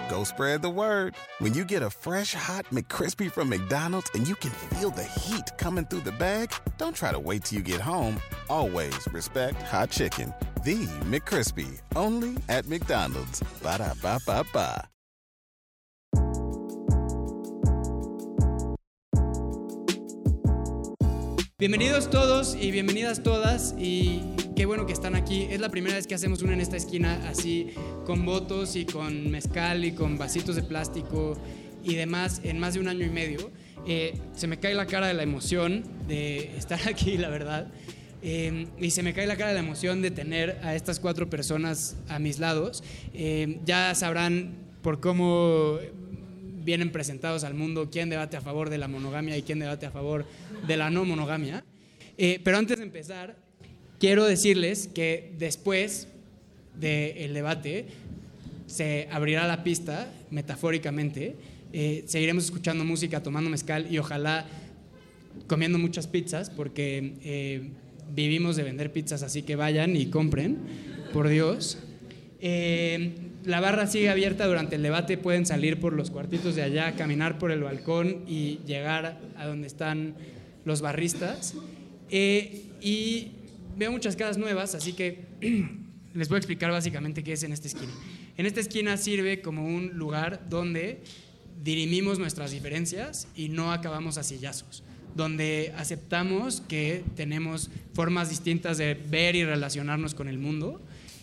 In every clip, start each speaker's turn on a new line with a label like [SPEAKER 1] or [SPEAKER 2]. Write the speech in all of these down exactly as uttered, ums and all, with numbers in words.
[SPEAKER 1] go spread the word. When you get a fresh, hot McCrispy from McDonald's and you can feel the heat coming through the bag, don't try to wait till you get home. Always respect hot chicken. The McCrispy, only at McDonald's. Ba-da-ba-ba-ba.
[SPEAKER 2] Bienvenidos todos y bienvenidas todas, y qué bueno que están aquí. Es la primera vez que hacemos una en esta esquina así, con votos y con mezcal y con vasitos de plástico y demás, en más de un año y medio. Eh, se me cae la cara de la emoción de estar aquí, la verdad. Eh, y se me cae la cara de la emoción de tener a estas cuatro personas a mis lados. Eh, ya sabrán por cómo vienen presentados al mundo quién debate a favor de la monogamia y quién debate a favor de la no monogamia. Eh, pero antes de empezar, quiero decirles que después del debate se abrirá la pista, metafóricamente. Eh, seguiremos escuchando música, tomando mezcal y ojalá comiendo muchas pizzas, porque eh, vivimos de vender pizzas, así que vayan y compren, por Dios. Eh, la barra sigue abierta durante el debate, pueden salir por los cuartitos de allá, caminar por el balcón y llegar a donde están los barristas. Eh, y veo muchas caras nuevas, así que les voy a explicar básicamente qué es en esta esquina. En esta esquina sirve como un lugar donde dirimimos nuestras diferencias y no acabamos a sillazos, donde aceptamos que tenemos formas distintas de ver y relacionarnos con el mundo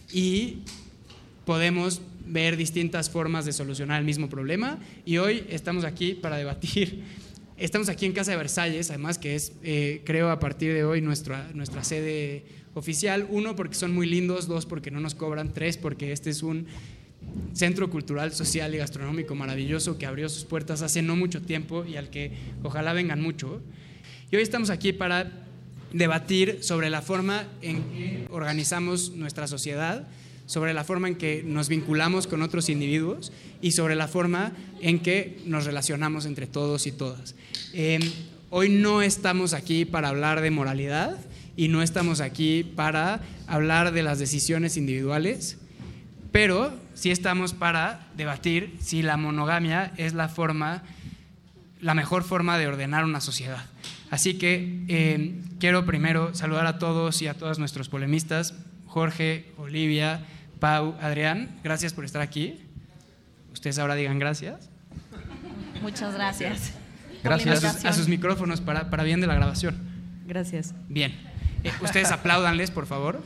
[SPEAKER 2] y podemos ver distintas formas de solucionar el mismo problema. Y hoy estamos aquí para debatir. Estamos aquí en Casa de Versalles, además, que es, eh, creo, a partir de hoy nuestra, nuestra sede oficial. Uno, porque son muy lindos. Dos, porque no nos cobran. Tres, porque este es un centro cultural, social y gastronómico maravilloso que abrió sus puertas hace no mucho tiempo y al que ojalá vengan mucho. Y hoy estamos aquí para debatir sobre la forma en que organizamos nuestra sociedad, sobre la forma en que nos vinculamos con otros individuos y sobre la forma en que nos relacionamos entre todos y todas. Eh, hoy no estamos aquí para hablar de moralidad y no estamos aquí para hablar de las decisiones individuales, pero sí estamos para debatir si la monogamia es la forma, la mejor forma de ordenar una sociedad. Así que eh, quiero primero saludar a todos y a todas nuestros polemistas, Jorge, Olivia, Pau, Adrián, gracias por estar aquí. Ustedes ahora digan gracias.
[SPEAKER 3] Muchas gracias.
[SPEAKER 2] Gracias a sus, a sus micrófonos para, para bien de la grabación.
[SPEAKER 3] Gracias.
[SPEAKER 2] Bien. Eh, ustedes apláudanles, por favor.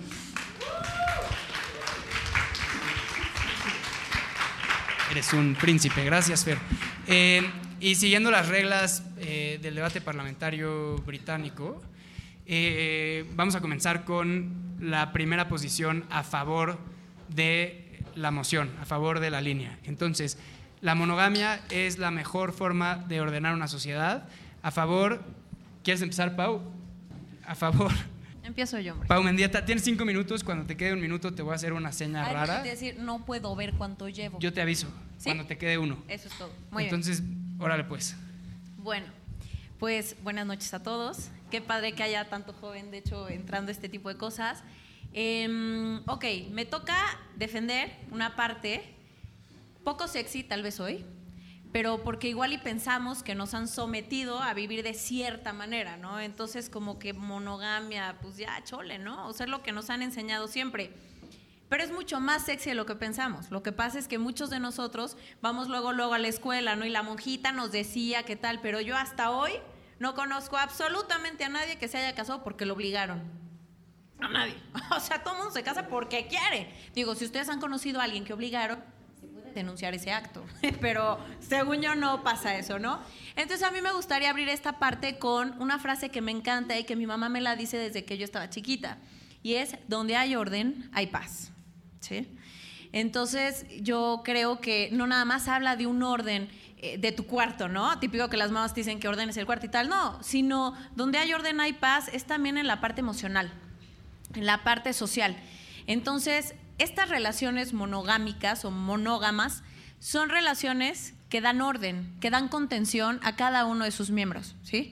[SPEAKER 2] Eres un príncipe. Gracias, Fer. Eh, y siguiendo las reglas eh, del debate parlamentario británico, eh, vamos a comenzar con la primera posición a favor de la moción, a favor de la línea. Entonces, la monogamia es la mejor forma de ordenar una sociedad. A favor, ¿quieres empezar, Pau? A favor.
[SPEAKER 3] Empiezo yo, hombre.
[SPEAKER 2] Pau Mendieta, tienes cinco minutos. Cuando te quede un minuto te voy a hacer una seña
[SPEAKER 3] Ay,
[SPEAKER 2] rara.
[SPEAKER 3] Es decir, no puedo ver cuánto llevo.
[SPEAKER 2] Yo te aviso,
[SPEAKER 3] ¿Sí?
[SPEAKER 2] cuando te quede uno.
[SPEAKER 3] Eso es todo. Muy
[SPEAKER 2] Entonces,
[SPEAKER 3] bien.
[SPEAKER 2] órale pues.
[SPEAKER 3] Bueno, pues buenas noches a todos. Qué padre que haya tanto joven, de hecho, entrando a este tipo de cosas. Eh, ok, me toca defender una parte poco sexy, tal vez hoy, pero porque igual y pensamos que nos han sometido a vivir de cierta manera, ¿no? Entonces como que monogamia, pues ya chole, ¿no? O sea, es lo que nos han enseñado siempre. Pero es mucho más sexy de lo que pensamos. Lo que pasa es que muchos de nosotros vamos luego, luego a la escuela, ¿no? Y la monjita nos decía qué tal, pero yo hasta hoy no conozco absolutamente a nadie que se haya casado porque lo obligaron. A nadie. O sea, todo el mundo se casa porque quiere. Digo, si ustedes han conocido a alguien que obligaron, se puede denunciar ese acto. Pero según yo no pasa eso, ¿no? Entonces a mí me gustaría abrir esta parte con una frase que me encanta y que mi mamá me la dice desde que yo estaba chiquita. Y es, donde hay orden, hay paz. ¿Sí? Entonces yo creo que no nada más habla de un orden eh, de tu cuarto, ¿no? Típico que las mamás te dicen que ordenes el cuarto y tal. No, sino donde hay orden, hay paz, es también en la parte emocional, en la parte social. Entonces, estas relaciones monogámicas o monógamas son relaciones que dan orden, que dan contención a cada uno de sus miembros, ¿sí?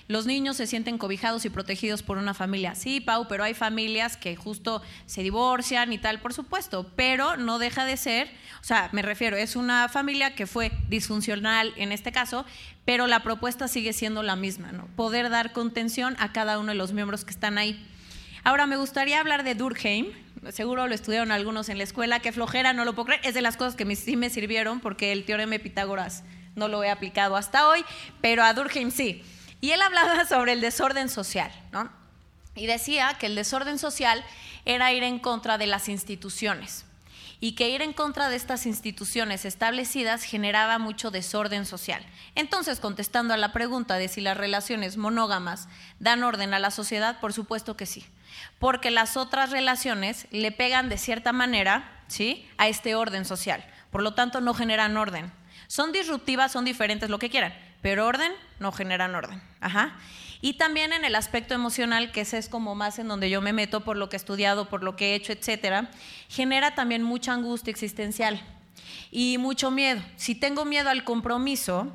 [SPEAKER 3] los niños se sienten cobijados y protegidos por una familia. Sí, Pau, pero hay familias que justo se divorcian y tal, por supuesto, pero no deja de ser, o sea, me refiero, es una familia que fue disfuncional en este caso, pero la propuesta sigue siendo la misma, ¿no? Poder dar contención a cada uno de los miembros que están ahí. Ahora, me gustaría hablar de Durkheim. Seguro lo estudiaron algunos en la escuela, qué flojera, no lo puedo creer. Es de las cosas que sí me sirvieron porque el teorema de Pitágoras no lo he aplicado hasta hoy, pero a Durkheim sí. Y él hablaba sobre el desorden social, ¿no? Y decía que el desorden social era ir en contra de las instituciones y que ir en contra de estas instituciones establecidas generaba mucho desorden social. Entonces, contestando a la pregunta de si las relaciones monógamas dan orden a la sociedad, por supuesto que sí, porque las otras relaciones le pegan de cierta manera, ¿sí?, a este orden social, por lo tanto no generan orden. Son disruptivas, son diferentes, lo que quieran, pero orden no generan orden. Ajá. Y también en el aspecto emocional, que ese es como más en donde yo me meto por lo que he estudiado, por lo que he hecho, etcétera, genera también mucha angustia existencial y mucho miedo. Si tengo miedo al compromiso,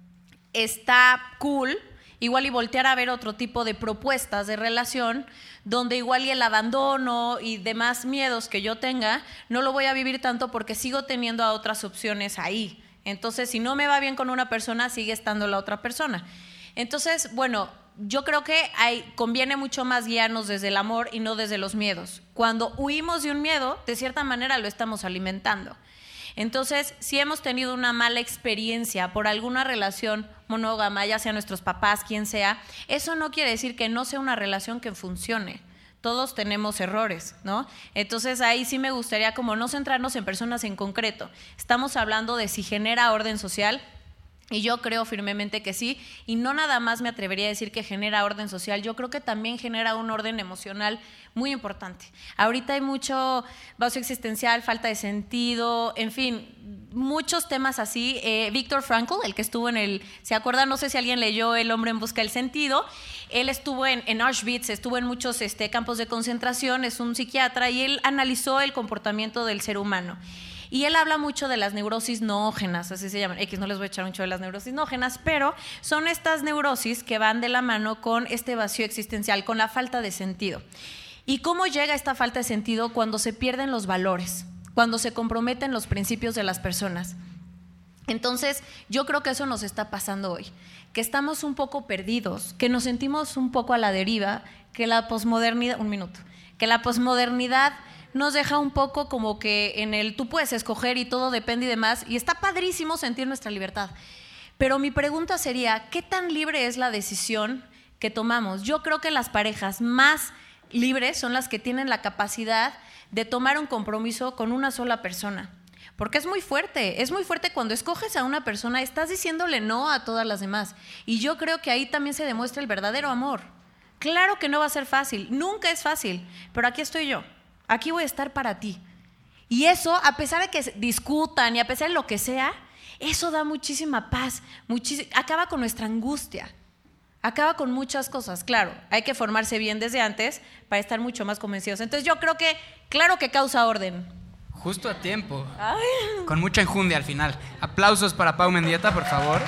[SPEAKER 3] está cool igual y voltear a ver otro tipo de propuestas de relación donde igual y el abandono y demás miedos que yo tenga no lo voy a vivir tanto porque sigo teniendo a otras opciones ahí. Entonces, si no me va bien con una persona, sigue estando la otra persona. Entonces, bueno, yo creo que hay, conviene mucho más guiarnos desde el amor y no desde los miedos. Cuando huimos de un miedo, de cierta manera lo estamos alimentando. Entonces, si hemos tenido una mala experiencia por alguna relación monógama, ya sea nuestros papás, quien sea, eso no quiere decir que no sea una relación que funcione. Todos tenemos errores, ¿no? Entonces ahí sí me gustaría como no centrarnos en personas en concreto. Estamos hablando de si genera orden social. Y yo creo firmemente que sí, y no nada más me atrevería a decir que genera orden social, yo creo que también genera un orden emocional muy importante. Ahorita hay mucho vacío existencial, falta de sentido, en fin, muchos temas así. Eh, Viktor Frankl, el que estuvo en el, ¿se acuerdan? No sé si alguien leyó El hombre en busca del sentido. Él estuvo en, en Auschwitz, estuvo en muchos este, campos de concentración, es un psiquiatra, y él analizó el comportamiento del ser humano. Y él habla mucho de las neurosis noógenas, así se llaman. X, no les voy a echar mucho de las neurosis noógenas, pero son estas neurosis que van de la mano con este vacío existencial, con la falta de sentido. ¿Y cómo llega esta falta de sentido? Cuando se pierden los valores, cuando se comprometen los principios de las personas. Entonces, yo creo que eso nos está pasando hoy, que estamos un poco perdidos, que nos sentimos un poco a la deriva, que la posmodernidad, un minuto, que la posmodernidad nos deja un poco como que en el tú puedes escoger y todo depende y demás, y está padrísimo sentir nuestra libertad. Pero mi pregunta sería, ¿qué tan libre es la decisión que tomamos? Yo creo que las parejas más libres son las que tienen la capacidad de tomar un compromiso con una sola persona. Porque es muy fuerte, es muy fuerte cuando escoges a una persona, estás diciéndole no a todas las demás. Y yo creo que ahí también se demuestra el verdadero amor. Claro que no va a ser fácil, nunca es fácil, pero aquí estoy yo. Aquí voy a estar para ti. Y eso, a pesar de que discutan y a pesar de lo que sea, eso da muchísima paz, muchis- acaba con nuestra angustia, acaba con muchas cosas. Claro, hay que formarse bien desde antes para estar mucho más convencidos. Entonces yo creo que, claro que causa orden.
[SPEAKER 2] Justo a tiempo,
[SPEAKER 3] Ay.
[SPEAKER 2] Con mucha enjundia al final. Aplausos para Pau Mendieta, por favor.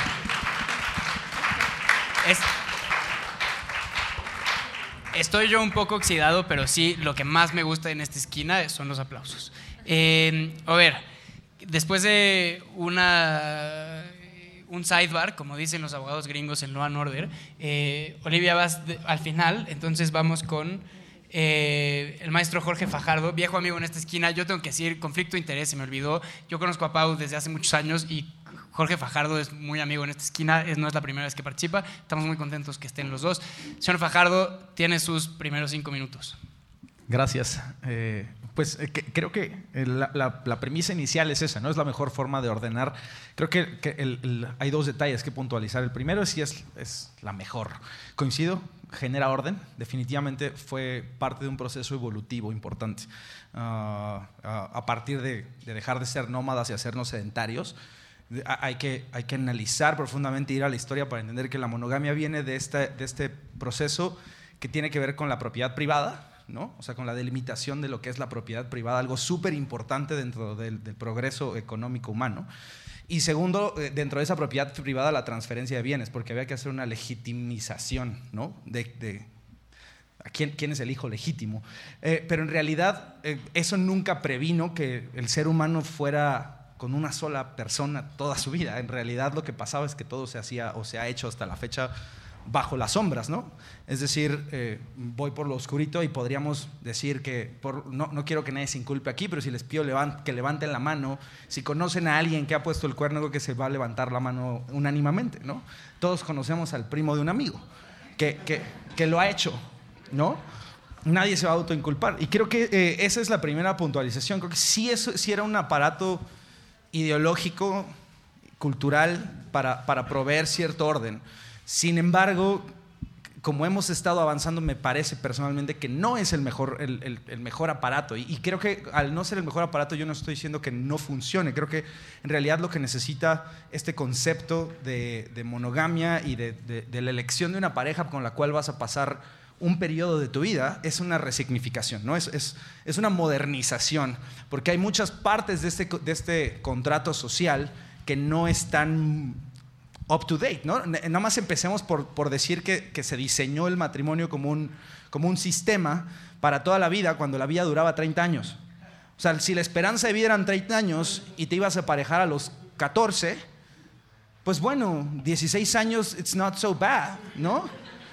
[SPEAKER 2] Es... Estoy yo un poco oxidado, pero sí, lo que más me gusta en esta esquina son los aplausos. Eh, a ver, después de una, un sidebar, como dicen los abogados gringos en Law and Order, eh, Olivia, vas de, al final, entonces vamos con eh, el maestro Jorge Fajardo, viejo amigo en esta esquina. Yo tengo que decir, conflicto de interés, se me olvidó. Yo conozco a Pau desde hace muchos años y Jorge Fajardo es muy amigo en esta esquina, es, no es la primera vez que participa, estamos muy contentos que estén los dos. Señor Fajardo, tiene sus primeros cinco minutos.
[SPEAKER 4] Gracias. Eh, pues eh, que, creo que la, la, la premisa inicial es esa, ¿no? Es la mejor forma de ordenar. Creo que, que el, el, hay dos detalles que puntualizar. El primero es si es, es la mejor. Coincido, genera orden. Definitivamente fue parte de un proceso evolutivo importante. Uh, uh, a partir de, de dejar de ser nómadas y hacernos sedentarios, Hay que, hay que analizar profundamente, ir a la historia para entender que la monogamia viene de este, de este proceso que tiene que ver con la propiedad privada, ¿no? O sea, con la delimitación de lo que es la propiedad privada, algo súper importante dentro del, del progreso económico humano. Y segundo, dentro de esa propiedad privada, la transferencia de bienes, porque había que hacer una legitimización, ¿no? de, de ¿a quién, quién es el hijo legítimo? Eh, pero en realidad eh, eso nunca previno que el ser humano fuera con una sola persona toda su vida. En realidad lo que pasaba es que todo se hacía o se ha hecho hasta la fecha bajo las sombras, ¿no? Es decir, eh, voy por lo oscurito y podríamos decir que, por, no, no quiero que nadie se inculpe aquí, pero si les pido levant, que levanten la mano, si conocen a alguien que ha puesto el cuerno, creo que se va a levantar la mano unánimemente, ¿no? Todos conocemos al primo de un amigo que, que, que lo ha hecho, ¿no? Nadie se va a autoinculpar. Y creo que eh, esa es la primera puntualización. Creo que sí, eso, sí era un aparato ideológico, cultural, para, para proveer cierto orden. Sin embargo, como hemos estado avanzando, me parece personalmente que no es el mejor, el, el, el mejor aparato. Y, y creo que al no ser el mejor aparato, yo no estoy diciendo que no funcione. Creo que en realidad lo que necesita este concepto de, de monogamia y de, de, de la elección de una pareja con la cual vas a pasar un periodo de tu vida es una resignificación, ¿no? Es, es, es una modernización, porque hay muchas partes de este, de este contrato social que no están up to date, ¿no? Nada más empecemos por, por decir que, que se diseñó el matrimonio como un, como un sistema para toda la vida, cuando la vida duraba treinta años. O sea, si la esperanza de vida eran treinta años y te ibas a aparejar a los catorce, pues bueno, dieciséis años, it's not so bad, ¿no?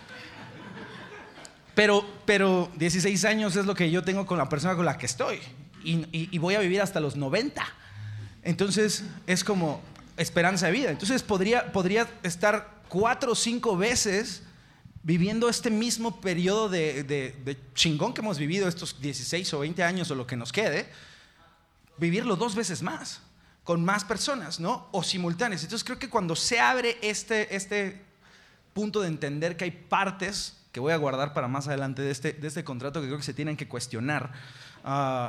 [SPEAKER 4] Pero, pero dieciséis años es lo que yo tengo con la persona con la que estoy y, y, y voy a vivir hasta los noventa. Entonces es como esperanza de vida. Entonces podría, podría estar cuatro o cinco veces viviendo este mismo periodo de, de, de chingón que hemos vivido estos dieciséis o veinte años o lo que nos quede, vivirlo dos veces más, con más personas, ¿no? O simultáneas. Entonces creo que cuando se abre este, este punto de entender que hay partes que voy a guardar para más adelante de este, de este contrato que creo que se tienen que cuestionar, uh,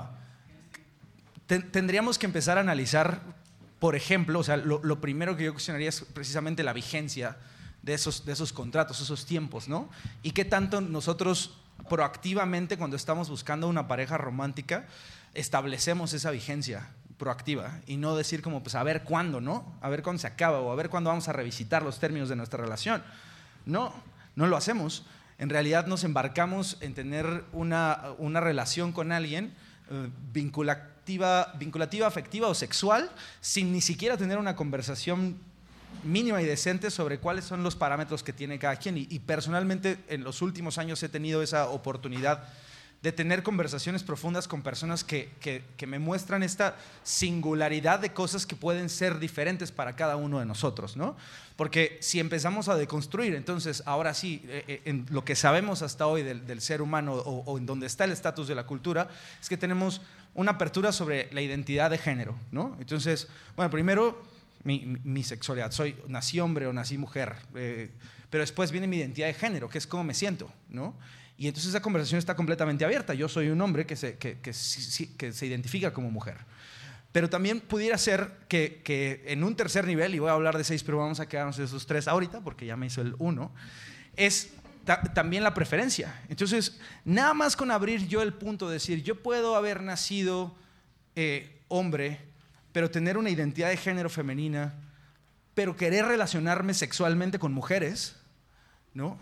[SPEAKER 4] te, tendríamos que empezar a analizar, por ejemplo, o sea, lo, lo primero que yo cuestionaría es precisamente la vigencia de esos, de esos contratos, esos tiempos, ¿no? Y qué tanto nosotros proactivamente, cuando estamos buscando una pareja romántica, establecemos esa vigencia proactiva y no decir como, pues a ver cuándo, ¿no? A ver cuándo se acaba o a ver cuándo vamos a revisitar los términos de nuestra relación. No, no lo hacemos. En realidad nos embarcamos en tener una, una relación con alguien eh, vinculativa, vinculativa, afectiva o sexual, sin ni siquiera tener una conversación mínima y decente sobre cuáles son los parámetros que tiene cada quien. Y, y personalmente en los últimos años he tenido esa oportunidad de tener conversaciones profundas con personas que, que, que me muestran esta singularidad de cosas que pueden ser diferentes para cada uno de nosotros, ¿no? Porque si empezamos a deconstruir, entonces ahora sí, eh, en lo que sabemos hasta hoy del, del ser humano o, o en donde está el estatus de la cultura, es que tenemos una apertura sobre la identidad de género, ¿no? Entonces, bueno, primero mi, mi sexualidad, soy, nací hombre o nací mujer, eh, pero después viene mi identidad de género, que es cómo me siento, ¿no? Y entonces esa conversación está completamente abierta. Yo soy un hombre que se, que, que, que se identifica como mujer. Pero también pudiera ser que, que en un tercer nivel, y voy a hablar de seis, pero vamos a quedarnos de esos tres ahorita, porque ya me hizo el uno, es ta- también la preferencia. Entonces, nada más con abrir yo el punto de decir, yo puedo haber nacido eh, hombre, pero tener una identidad de género femenina, pero querer relacionarme sexualmente con mujeres, ¿no?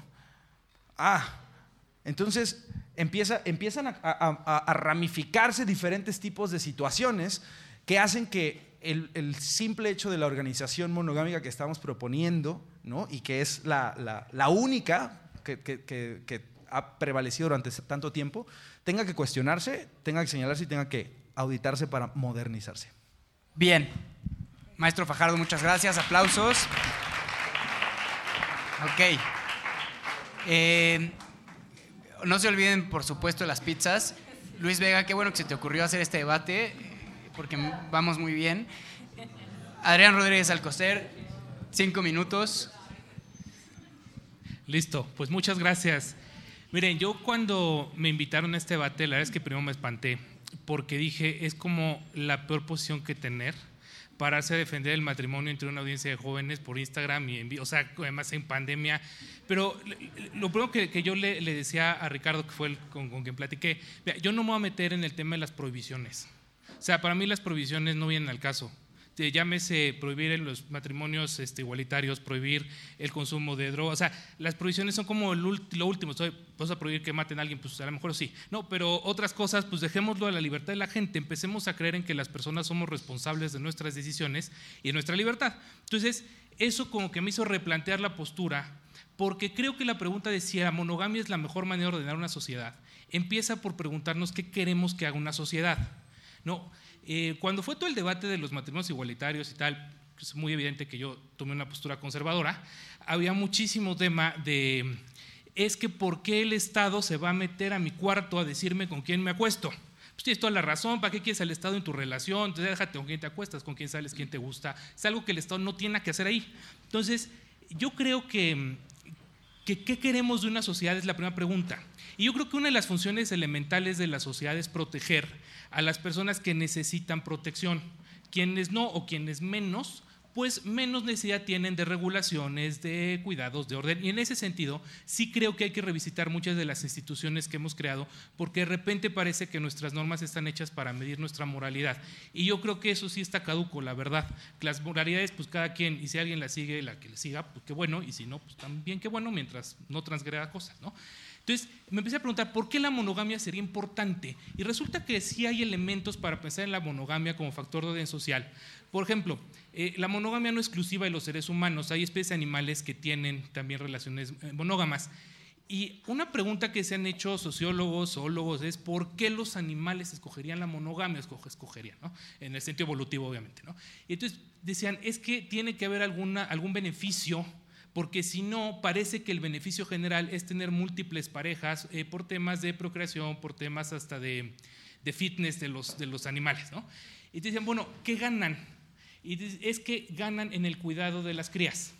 [SPEAKER 4] Ah, entonces empieza, empiezan a, a, a ramificarse diferentes tipos de situaciones que hacen que el, el simple hecho de la organización monogámica que estamos proponiendo, ¿no? Y que es la, la, la única que, que, que, que ha prevalecido durante tanto tiempo, tenga que cuestionarse, tenga que señalarse y tenga que auditarse para modernizarse.
[SPEAKER 2] Bien. Maestro Fajardo, muchas gracias. Aplausos. Ok. Eh, no se olviden, por supuesto, las pizzas. Luis Vega, qué bueno que se te ocurrió hacer este debate, porque vamos muy bien. Adrián Rodríguez Alcocer, cinco minutos.
[SPEAKER 5] Listo, pues muchas gracias. Miren, yo cuando me invitaron a este debate, la verdad es que primero me espanté, porque dije, es como la peor posición que tener, pararse a defender el matrimonio entre una audiencia de jóvenes por Instagram, y en, o sea, además en pandemia. Pero lo primero que, que yo le, le decía a Ricardo, que fue el con, con quien platiqué, yo no me voy a meter en el tema de las prohibiciones. O sea, para mí las prohibiciones no vienen al caso. eh, llámese prohibir en los matrimonios este, igualitarios, prohibir el consumo de drogas, o sea, las prohibiciones son como lo último, estoy, vamos a prohibir que maten a alguien, pues a lo mejor sí, no, pero otras cosas, pues dejémoslo a la libertad de la gente, empecemos a creer en que las personas somos responsables de nuestras decisiones y de nuestra libertad. Entonces, eso como que me hizo replantear la postura, porque creo que la pregunta de si la monogamia es la mejor manera de ordenar una sociedad, empieza por preguntarnos qué queremos que haga una sociedad, ¿no? Eh, cuando fue todo el debate de los matrimonios igualitarios y tal, es muy evidente que yo tomé una postura conservadora, había muchísimo tema de, es que ¿por qué el Estado se va a meter a mi cuarto a decirme con quién me acuesto? Pues tienes toda la razón, ¿para qué quieres al Estado en tu relación? Entonces déjate con quién te acuestas, con quién sales, quién te gusta, es algo que el Estado no tiene que hacer ahí. Entonces, yo creo que, que ¿qué queremos de una sociedad? Es la primera pregunta. Y yo creo que una de las funciones elementales de la sociedad es proteger a las personas que necesitan protección. Quienes no o quienes menos, pues menos necesidad tienen de regulaciones, de cuidados, de orden. Y en ese sentido, sí creo que hay que revisitar muchas de las instituciones que hemos creado, porque de repente parece que nuestras normas están hechas para medir nuestra moralidad. Y yo creo que eso sí está caduco, la verdad. Las moralidades, pues cada quien, y si alguien la sigue, la que le siga, pues qué bueno, y si no, pues también qué bueno, mientras no transgreda cosas, ¿no? Entonces me empecé a preguntar ¿por qué la monogamia sería importante? Y resulta que sí hay elementos para pensar en la monogamia como factor de orden social. Por ejemplo, eh, la monogamia no es exclusiva de los seres humanos, hay especies animales que tienen también relaciones monógamas. Y una pregunta que se han hecho sociólogos, zoólogos, es ¿por qué los animales escogerían la monogamia? Escogerían, ¿no? En el sentido evolutivo, obviamente, ¿no? Y entonces decían, es que tiene que haber alguna, algún beneficio, porque si no, parece que el beneficio general es tener múltiples parejas eh, por temas de procreación, por temas hasta de, de fitness de los, de los animales, ¿no? Y te dicen, bueno, ¿qué ganan? Y dice, es que ganan en el cuidado de las crías,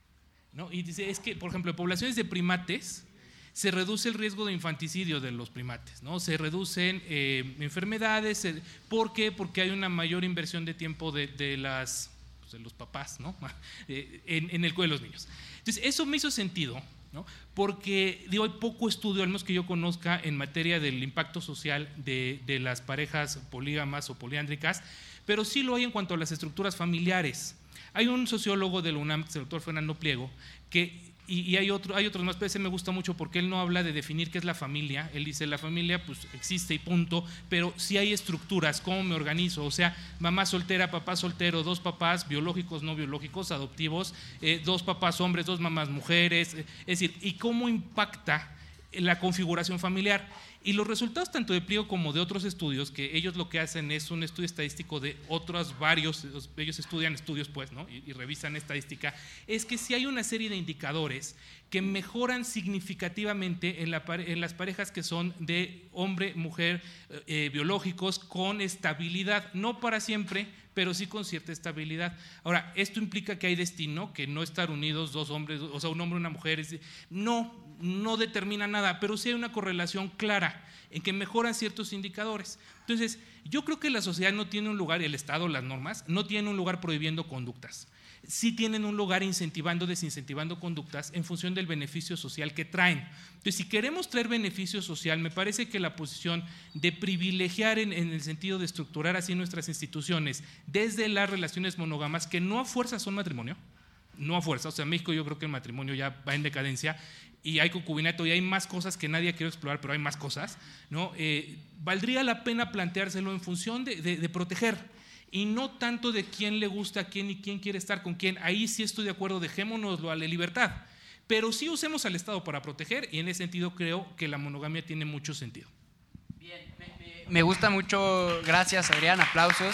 [SPEAKER 5] ¿no? Y dice, es que, por ejemplo, en poblaciones de primates se reduce el riesgo de infanticidio de los primates, ¿no? Se reducen eh, enfermedades, eh, ¿por qué? Porque hay una mayor inversión de tiempo de, de las... de los papás, ¿no? en, en el cuidado de los niños. Entonces, eso me hizo sentido, ¿no? Porque digo, hay poco estudio, al menos que yo conozca, en materia del impacto social de, de las parejas polígamas o poliándricas, pero sí lo hay en cuanto a las estructuras familiares. Hay un sociólogo de la UNAM, el doctor Fernando Pliego, que Y, y hay, otro, hay otros más, pero ese me gusta mucho porque él no habla de definir qué es la familia. Él dice, la familia pues existe y punto, pero sí hay estructuras, cómo me organizo, o sea, mamá soltera, papá soltero, dos papás biológicos, no biológicos, adoptivos, eh, dos papás hombres, dos mamás mujeres, eh, es decir, y cómo impacta la configuración familiar. Y los resultados tanto de Pliego como de otros estudios, que ellos lo que hacen es un estudio estadístico de otros varios, ellos estudian estudios pues, ¿no? y, y revisan estadística, es que sí hay una serie de indicadores que mejoran significativamente en, la, en las parejas que son de hombre, mujer, eh, biológicos, con estabilidad, no para siempre, pero sí con cierta estabilidad. Ahora, esto implica que hay destino, que no estar unidos dos hombres, o sea, un hombre y una mujer, es, no, no determina nada, pero sí hay una correlación clara en que mejoran ciertos indicadores. Entonces, yo creo que la sociedad no tiene un lugar, el Estado, las normas, no tiene un lugar prohibiendo conductas. Sí tienen un lugar incentivando, desincentivando conductas en función del beneficio social que traen. Entonces, si queremos traer beneficio social, me parece que la posición de privilegiar en, en el sentido de estructurar así nuestras instituciones desde las relaciones monógamas, que no a fuerza son matrimonio, no a fuerza, o sea, en México yo creo que el matrimonio ya va en decadencia y hay concubinato y hay más cosas que nadie quiere explorar, pero hay más cosas, ¿no? Eh, valdría la pena planteárselo en función de, de, de proteger, y no tanto de quién le gusta a quién y quién quiere estar con quién. Ahí sí estoy de acuerdo, dejémonoslo a la libertad, pero sí usemos al Estado para proteger, y en ese sentido creo que la monogamia tiene mucho sentido.
[SPEAKER 6] Bien, me, me, me gusta mucho, gracias Adrián, aplausos.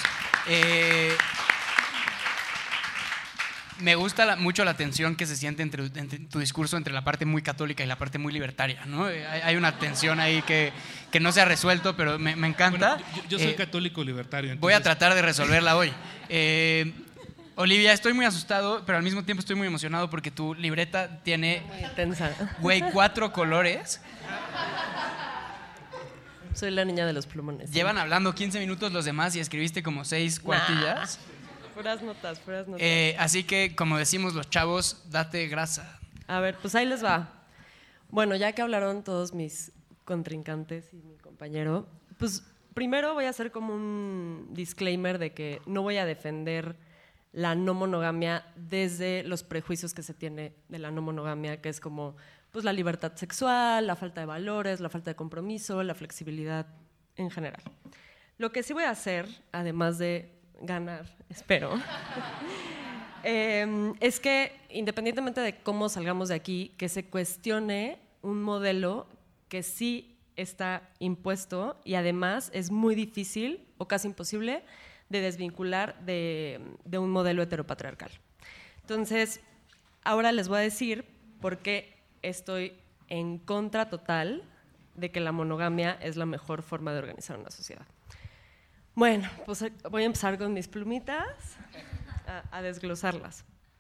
[SPEAKER 6] Eh, me gusta la, mucho la tensión que se siente entre, entre tu discurso entre la parte muy católica y la parte muy libertaria, ¿no? Hay, hay una tensión ahí que, que no se ha resuelto, pero me, me encanta.
[SPEAKER 5] Bueno, yo, yo soy eh, católico libertario. Entonces...
[SPEAKER 6] Voy a tratar de resolverla hoy. Eh, Olivia, estoy muy asustado, pero al mismo tiempo estoy muy emocionado porque tu libreta tiene,
[SPEAKER 7] muy intensa,
[SPEAKER 6] güey, cuatro colores.
[SPEAKER 7] Soy la niña de los plumones.
[SPEAKER 6] Llevan sí. hablando quince minutos los demás y escribiste como seis cuartillas.
[SPEAKER 7] Nah. Puras notas, puras notas.
[SPEAKER 6] Eh, así que, como decimos los chavos, date grasa.
[SPEAKER 7] A ver, pues ahí les va. Bueno, ya que hablaron todos mis contrincantes y mi compañero, pues primero voy a hacer como un disclaimer de que no voy a defender la no monogamia desde los prejuicios que se tiene de la no monogamia, que es como pues, la libertad sexual, la falta de valores, la falta de compromiso, la flexibilidad en general. Lo que sí voy a hacer, además de ganar, espero, eh, es que independientemente de cómo salgamos de aquí, que se cuestione un modelo que sí está impuesto y además es muy difícil o casi imposible de desvincular de, de un modelo heteropatriarcal. Entonces, ahora les voy a decir por qué estoy en contra total de que la monogamia es la mejor forma de organizar una sociedad. Bueno, pues voy a empezar con mis plumitas a, a desglosarlas.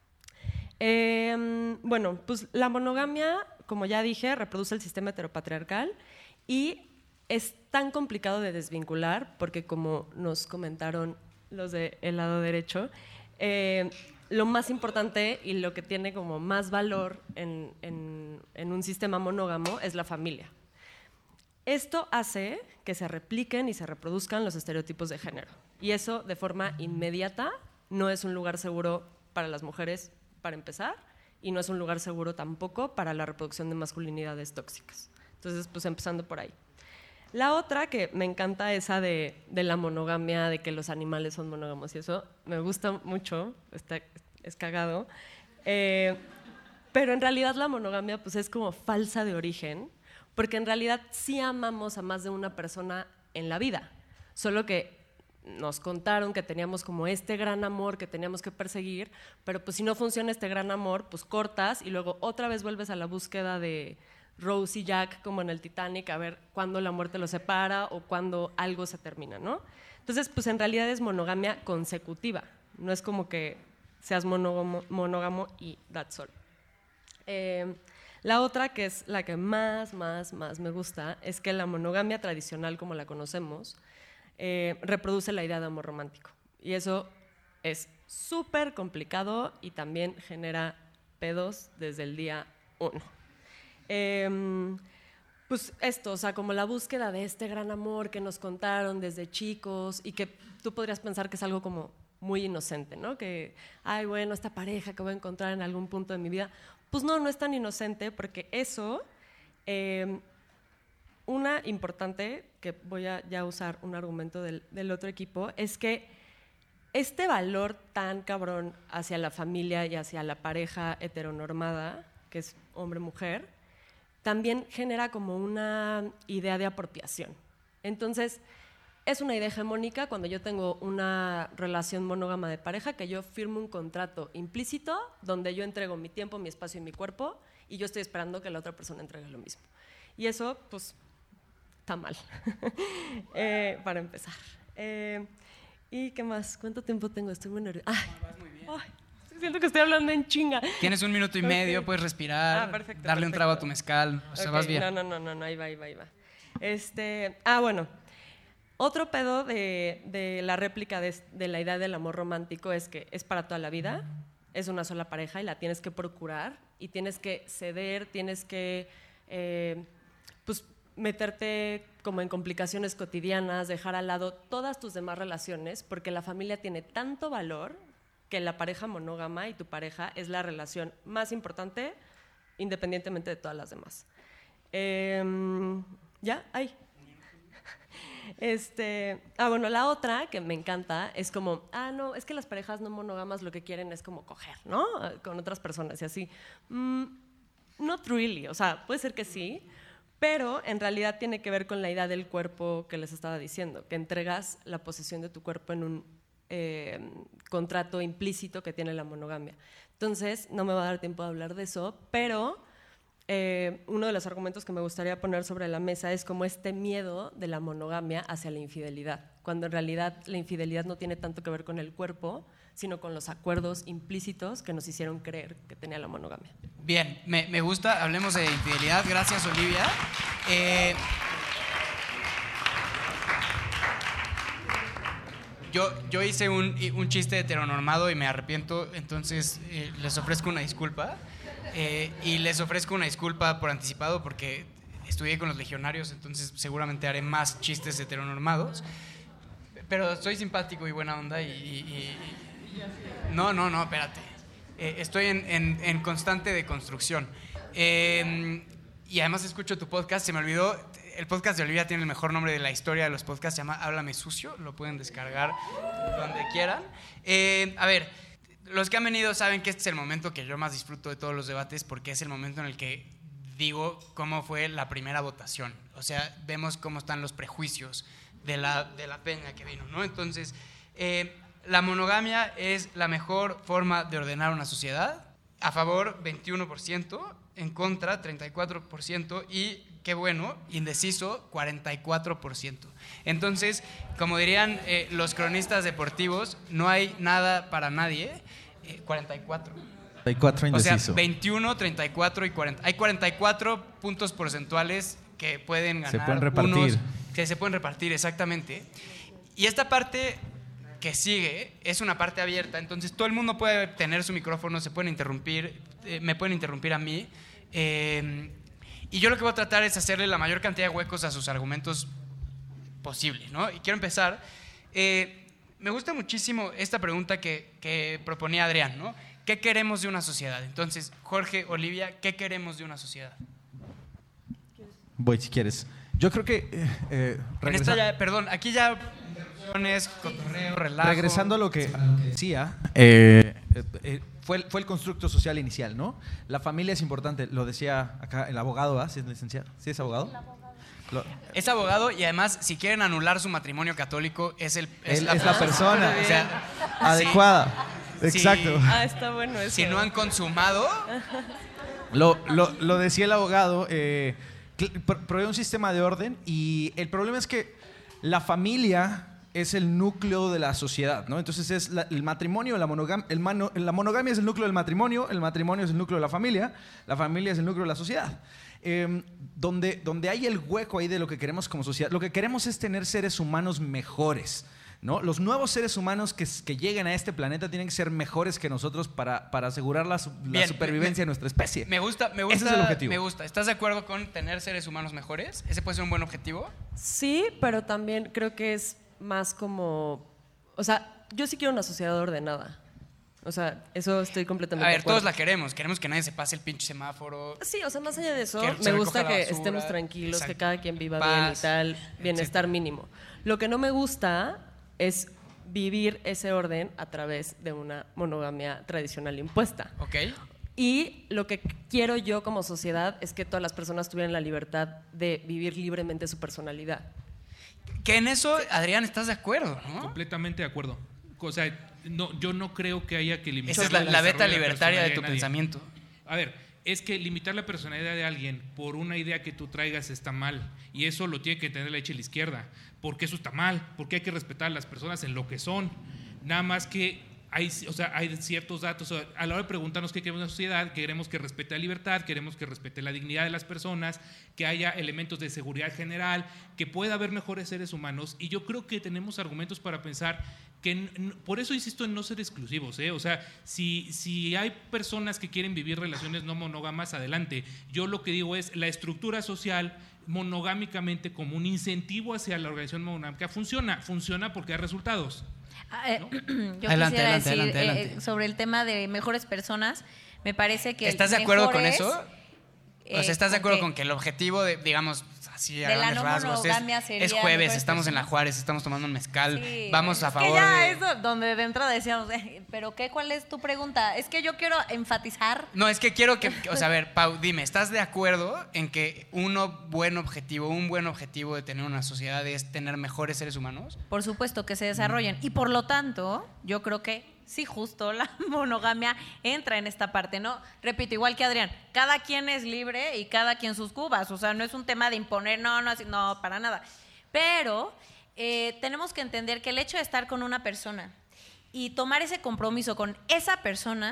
[SPEAKER 7] Eh, bueno, pues la monogamia, como ya dije, reproduce el sistema heteropatriarcal y es tan complicado de desvincular porque, como nos comentaron los del lado derecho, eh, lo más importante y lo que tiene como más valor en, en, en un sistema monógamo es la familia. Esto hace que se repliquen y se reproduzcan los estereotipos de género. Y eso, de forma inmediata, no es un lugar seguro para las mujeres, para empezar, y no es un lugar seguro tampoco para la reproducción de masculinidades tóxicas. Entonces, pues empezando por ahí. La otra, que me encanta esa de, de la monogamia, de que los animales son monógamos y eso, me gusta mucho, está, es cagado. Eh, pero en realidad la monogamia pues, es como falsa de origen, porque en realidad sí amamos a más de una persona en la vida, solo que nos contaron que teníamos como este gran amor que teníamos que perseguir, pero pues si no funciona este gran amor, pues cortas y luego otra vez vuelves a la búsqueda de Rose y Jack como en el Titanic, a ver cuándo la muerte los separa o cuándo algo se termina, ¿no? Entonces, pues en realidad es monogamia consecutiva, no es como que seas monógamo, monógamo y that's all. Eh, La otra, que es la que más, más, más me gusta, es que la monogamia tradicional, como la conocemos, eh, reproduce la idea de amor romántico. Y eso es súper complicado y también genera pedos desde el día uno. Eh, pues esto, o sea, como la búsqueda de este gran amor que nos contaron desde chicos y que tú podrías pensar que es algo como muy inocente, ¿no? Que, ay, bueno, esta pareja que voy a encontrar en algún punto de mi vida. Pues no, no es tan inocente porque eso, eh, una importante, que voy a ya usar un argumento del, del otro equipo, es que este valor tan cabrón hacia la familia y hacia la pareja heteronormada, que es hombre-mujer, también genera como una idea de apropiación. Entonces, es una idea hegemónica cuando yo tengo una relación monógama de pareja, que yo firmo un contrato implícito donde yo entrego mi tiempo, mi espacio y mi cuerpo y yo estoy esperando que la otra persona entregue lo mismo. Y eso, pues, está mal, eh, para empezar. Eh, ¿Y qué más? ¿Cuánto tiempo tengo? Estoy muy nerviosa. Ay, vas muy bien. Ay, siento que estoy hablando en chinga.
[SPEAKER 6] Tienes un minuto y
[SPEAKER 7] Okay.
[SPEAKER 6] medio, puedes respirar,
[SPEAKER 7] Ah, perfecto,
[SPEAKER 6] darle
[SPEAKER 7] perfecto.
[SPEAKER 6] un trago a tu mezcal, o sea,
[SPEAKER 7] Ok,
[SPEAKER 6] vas bien.
[SPEAKER 7] No, no, no, no, no, ahí va, ahí va, ahí va. Este, ah, bueno. Otro pedo de, de la réplica de, de la idea del amor romántico es que es para toda la vida, es una sola pareja y la tienes que procurar y tienes que ceder, tienes que eh, pues, meterte como en complicaciones cotidianas, dejar al lado todas tus demás relaciones, porque la familia tiene tanto valor que la pareja monógama y tu pareja es la relación más importante independientemente de todas las demás. Eh, ¿Ya? Ahí. Este, ah, bueno, la otra que me encanta es como, ah, no, es que las parejas no monógamas lo que quieren es como coger, ¿no? Con otras personas y así. Mm, not really, o sea, puede ser que sí, pero en realidad tiene que ver con la idea del cuerpo que les estaba diciendo, que entregas la posesión de tu cuerpo en un eh, contrato implícito que tiene la monogamia. Entonces, no me va a dar tiempo de hablar de eso, pero Eh, uno de los argumentos que me gustaría poner sobre la mesa es como este miedo de la monogamia hacia la infidelidad, cuando en realidad la infidelidad no tiene tanto que ver con el cuerpo, sino con los acuerdos implícitos que nos hicieron creer que tenía la monogamia.
[SPEAKER 6] Bien, me, me gusta, hablemos de infidelidad, gracias Olivia. Eh, yo, yo hice un, un chiste heteronormado y me arrepiento, entonces eh, les ofrezco una disculpa. Eh, y les ofrezco una disculpa por anticipado porque estudié con los legionarios, entonces seguramente haré más chistes heteronormados, pero soy simpático y buena onda y, y, y, No, no, no, espérate. Eh, estoy en, en, en constante deconstrucción. Eh, y además escucho tu podcast, se me olvidó. El podcast de Olivia tiene el mejor nombre de la historia de los podcasts, se llama Háblame Sucio, lo pueden descargar donde quieran. Eh, a ver, los que han venido saben que este es el momento que yo más disfruto de todos los debates porque es el momento en el que digo cómo fue la primera votación. O sea, vemos cómo están los prejuicios de la, de la peña que vino, ¿no? Entonces, eh, la monogamia es la mejor forma de ordenar una sociedad. A favor, veintiuno por ciento, en contra, treinta y cuatro por ciento y, qué bueno, indeciso, cuarenta y cuatro por ciento. Entonces, como dirían eh, los cronistas deportivos, no hay nada para nadie, eh, cuarenta y cuatro.
[SPEAKER 4] cuarenta y cuatro indeciso.
[SPEAKER 6] O sea, veintiuno, treinta y cuatro y cuarenta. Hay cuarenta y cuatro puntos porcentuales que pueden ganar.
[SPEAKER 4] Se pueden repartir.
[SPEAKER 6] Unos, que se pueden repartir, exactamente. Y esta parte que sigue es una parte abierta, entonces todo el mundo puede tener su micrófono, se pueden interrumpir, eh, me pueden interrumpir a mí. Eh, y yo lo que voy a tratar es hacerle la mayor cantidad de huecos a sus argumentos posible, ¿no? Y quiero empezar. Eh, me gusta muchísimo esta pregunta que, que proponía Adrián, ¿no? ¿Qué queremos de una sociedad? Entonces, Jorge, Olivia, ¿qué queremos de una sociedad?
[SPEAKER 4] Voy si quieres. Yo creo que... Eh, eh, regresa...
[SPEAKER 6] ya, perdón, aquí ya... interrupciones, cotorreo, relajo.
[SPEAKER 4] Regresando a lo que, a lo que decía, eh, eh, eh, fue, el, fue el constructo social inicial, ¿no? La familia es importante, lo decía acá el abogado, ¿ah? ¿Sí es licenciado? ¿Sí es abogado? Lo,
[SPEAKER 6] es abogado y además, si quieren anular su matrimonio católico, es, el, es,
[SPEAKER 4] él,
[SPEAKER 6] la,
[SPEAKER 4] es la persona
[SPEAKER 6] o sea,
[SPEAKER 4] adecuada.
[SPEAKER 6] Sí.
[SPEAKER 4] Exacto.
[SPEAKER 7] Ah, está bueno eso.
[SPEAKER 6] Si no han consumado...
[SPEAKER 4] Lo, lo, lo decía el abogado, eh, provee un sistema de orden y el problema es que la familia es el núcleo de la sociedad, ¿no? Entonces es la, el matrimonio, la monogamia, el mano, la monogamia es el núcleo del matrimonio, el matrimonio es el núcleo de la familia, la familia es el núcleo de la sociedad. Eh, donde, donde hay el hueco ahí de lo que queremos como sociedad, lo que queremos es tener seres humanos mejores, ¿no? Los nuevos seres humanos que, que lleguen a este planeta tienen que ser mejores que nosotros para, para asegurar la, la
[SPEAKER 6] Bien,
[SPEAKER 4] supervivencia
[SPEAKER 6] me,
[SPEAKER 4] de nuestra especie.
[SPEAKER 6] Me gusta, me gusta.
[SPEAKER 4] Ese es el objetivo.
[SPEAKER 6] Me gusta. ¿Estás de acuerdo con tener seres humanos mejores? ¿Ese puede ser un buen objetivo?
[SPEAKER 7] Sí, pero también creo que es más como... O sea, yo sí quiero una sociedad ordenada. O sea, eso estoy completamente
[SPEAKER 6] A
[SPEAKER 7] de
[SPEAKER 6] ver,
[SPEAKER 7] acuerdo.
[SPEAKER 6] todos la queremos. Queremos que nadie se pase el pinche semáforo.
[SPEAKER 7] Sí, o sea, más allá de eso,
[SPEAKER 6] Que se
[SPEAKER 7] me gusta
[SPEAKER 6] recoja la
[SPEAKER 7] que
[SPEAKER 6] basura.
[SPEAKER 7] estemos tranquilos,
[SPEAKER 6] Exacto.
[SPEAKER 7] que cada quien viva
[SPEAKER 6] Paz,
[SPEAKER 7] bien y tal, bienestar
[SPEAKER 6] etcétera.
[SPEAKER 7] mínimo. Lo que no me gusta es vivir ese orden a través de una monogamia tradicional impuesta.
[SPEAKER 6] ¿Ok?
[SPEAKER 7] Y lo que quiero yo como sociedad es que todas las personas tuvieran la libertad de vivir libremente su personalidad.
[SPEAKER 6] Que en eso, Adrián, estás de acuerdo, ¿no?
[SPEAKER 5] Completamente de acuerdo. O sea, no, yo no creo que haya que limitar
[SPEAKER 6] Esa es la, la beta
[SPEAKER 5] desarrollo
[SPEAKER 6] libertaria de tu
[SPEAKER 5] personalidad
[SPEAKER 6] pensamiento.
[SPEAKER 5] A ver, es que limitar la personalidad de alguien por una idea que tú traigas está mal. Y eso lo tiene que tener la derecha y la izquierda. Porque eso está mal. Porque hay que respetar a las personas en lo que son. Nada más que hay, o sea, hay ciertos datos. O sea, a la hora de preguntarnos qué queremos en la sociedad, queremos que respete la libertad, queremos que respete la dignidad de las personas, que haya elementos de seguridad general, que pueda haber mejores seres humanos. Y yo creo que tenemos argumentos para pensar que, por eso insisto en no ser exclusivos, ¿eh? O sea, si, si hay personas que quieren vivir relaciones no monógamas, adelante. Yo lo que digo es la estructura social monogámicamente como un incentivo hacia la organización monogámica funciona, funciona porque da resultados.
[SPEAKER 3] Ah, eh,
[SPEAKER 5] ¿No?
[SPEAKER 3] Yo
[SPEAKER 6] Adelante,
[SPEAKER 3] quisiera
[SPEAKER 6] adelante,
[SPEAKER 3] decir
[SPEAKER 6] adelante,
[SPEAKER 3] eh,
[SPEAKER 6] adelante.
[SPEAKER 3] sobre el tema de mejores personas, me parece que
[SPEAKER 6] ¿Estás de acuerdo con
[SPEAKER 3] mejores,
[SPEAKER 6] eso?
[SPEAKER 3] eh,
[SPEAKER 6] O sea, ¿estás de acuerdo
[SPEAKER 3] que-
[SPEAKER 6] con que el objetivo de, digamos, así a
[SPEAKER 3] De la
[SPEAKER 6] grandes
[SPEAKER 3] no
[SPEAKER 6] rasgos,
[SPEAKER 3] monogamia
[SPEAKER 6] es,
[SPEAKER 3] sería
[SPEAKER 6] es jueves,
[SPEAKER 3] mejores
[SPEAKER 6] estamos en la
[SPEAKER 3] personas?
[SPEAKER 6] Juárez, estamos tomando un mezcal,
[SPEAKER 3] Sí,
[SPEAKER 6] vamos a
[SPEAKER 3] es
[SPEAKER 6] favor
[SPEAKER 3] que ya
[SPEAKER 6] de...
[SPEAKER 3] eso donde de entrada decíamos, eh, pero qué, ¿cuál es tu pregunta? Es que yo quiero enfatizar.
[SPEAKER 6] No, es que quiero que, o sea, a ver, Pau, dime, ¿estás de acuerdo en que uno buen objetivo, un buen objetivo de tener una sociedad es tener mejores seres humanos?
[SPEAKER 3] Por supuesto que se desarrollen. Y por lo tanto, yo creo que sí, justo la monogamia entra en esta parte, ¿no? Repito, igual que Adrián, cada quien es libre y cada quien sus cubas. O sea, no es un tema de imponer, no, no, así, no, para nada. Pero eh, tenemos que entender que el hecho de estar con una persona y tomar ese compromiso con esa persona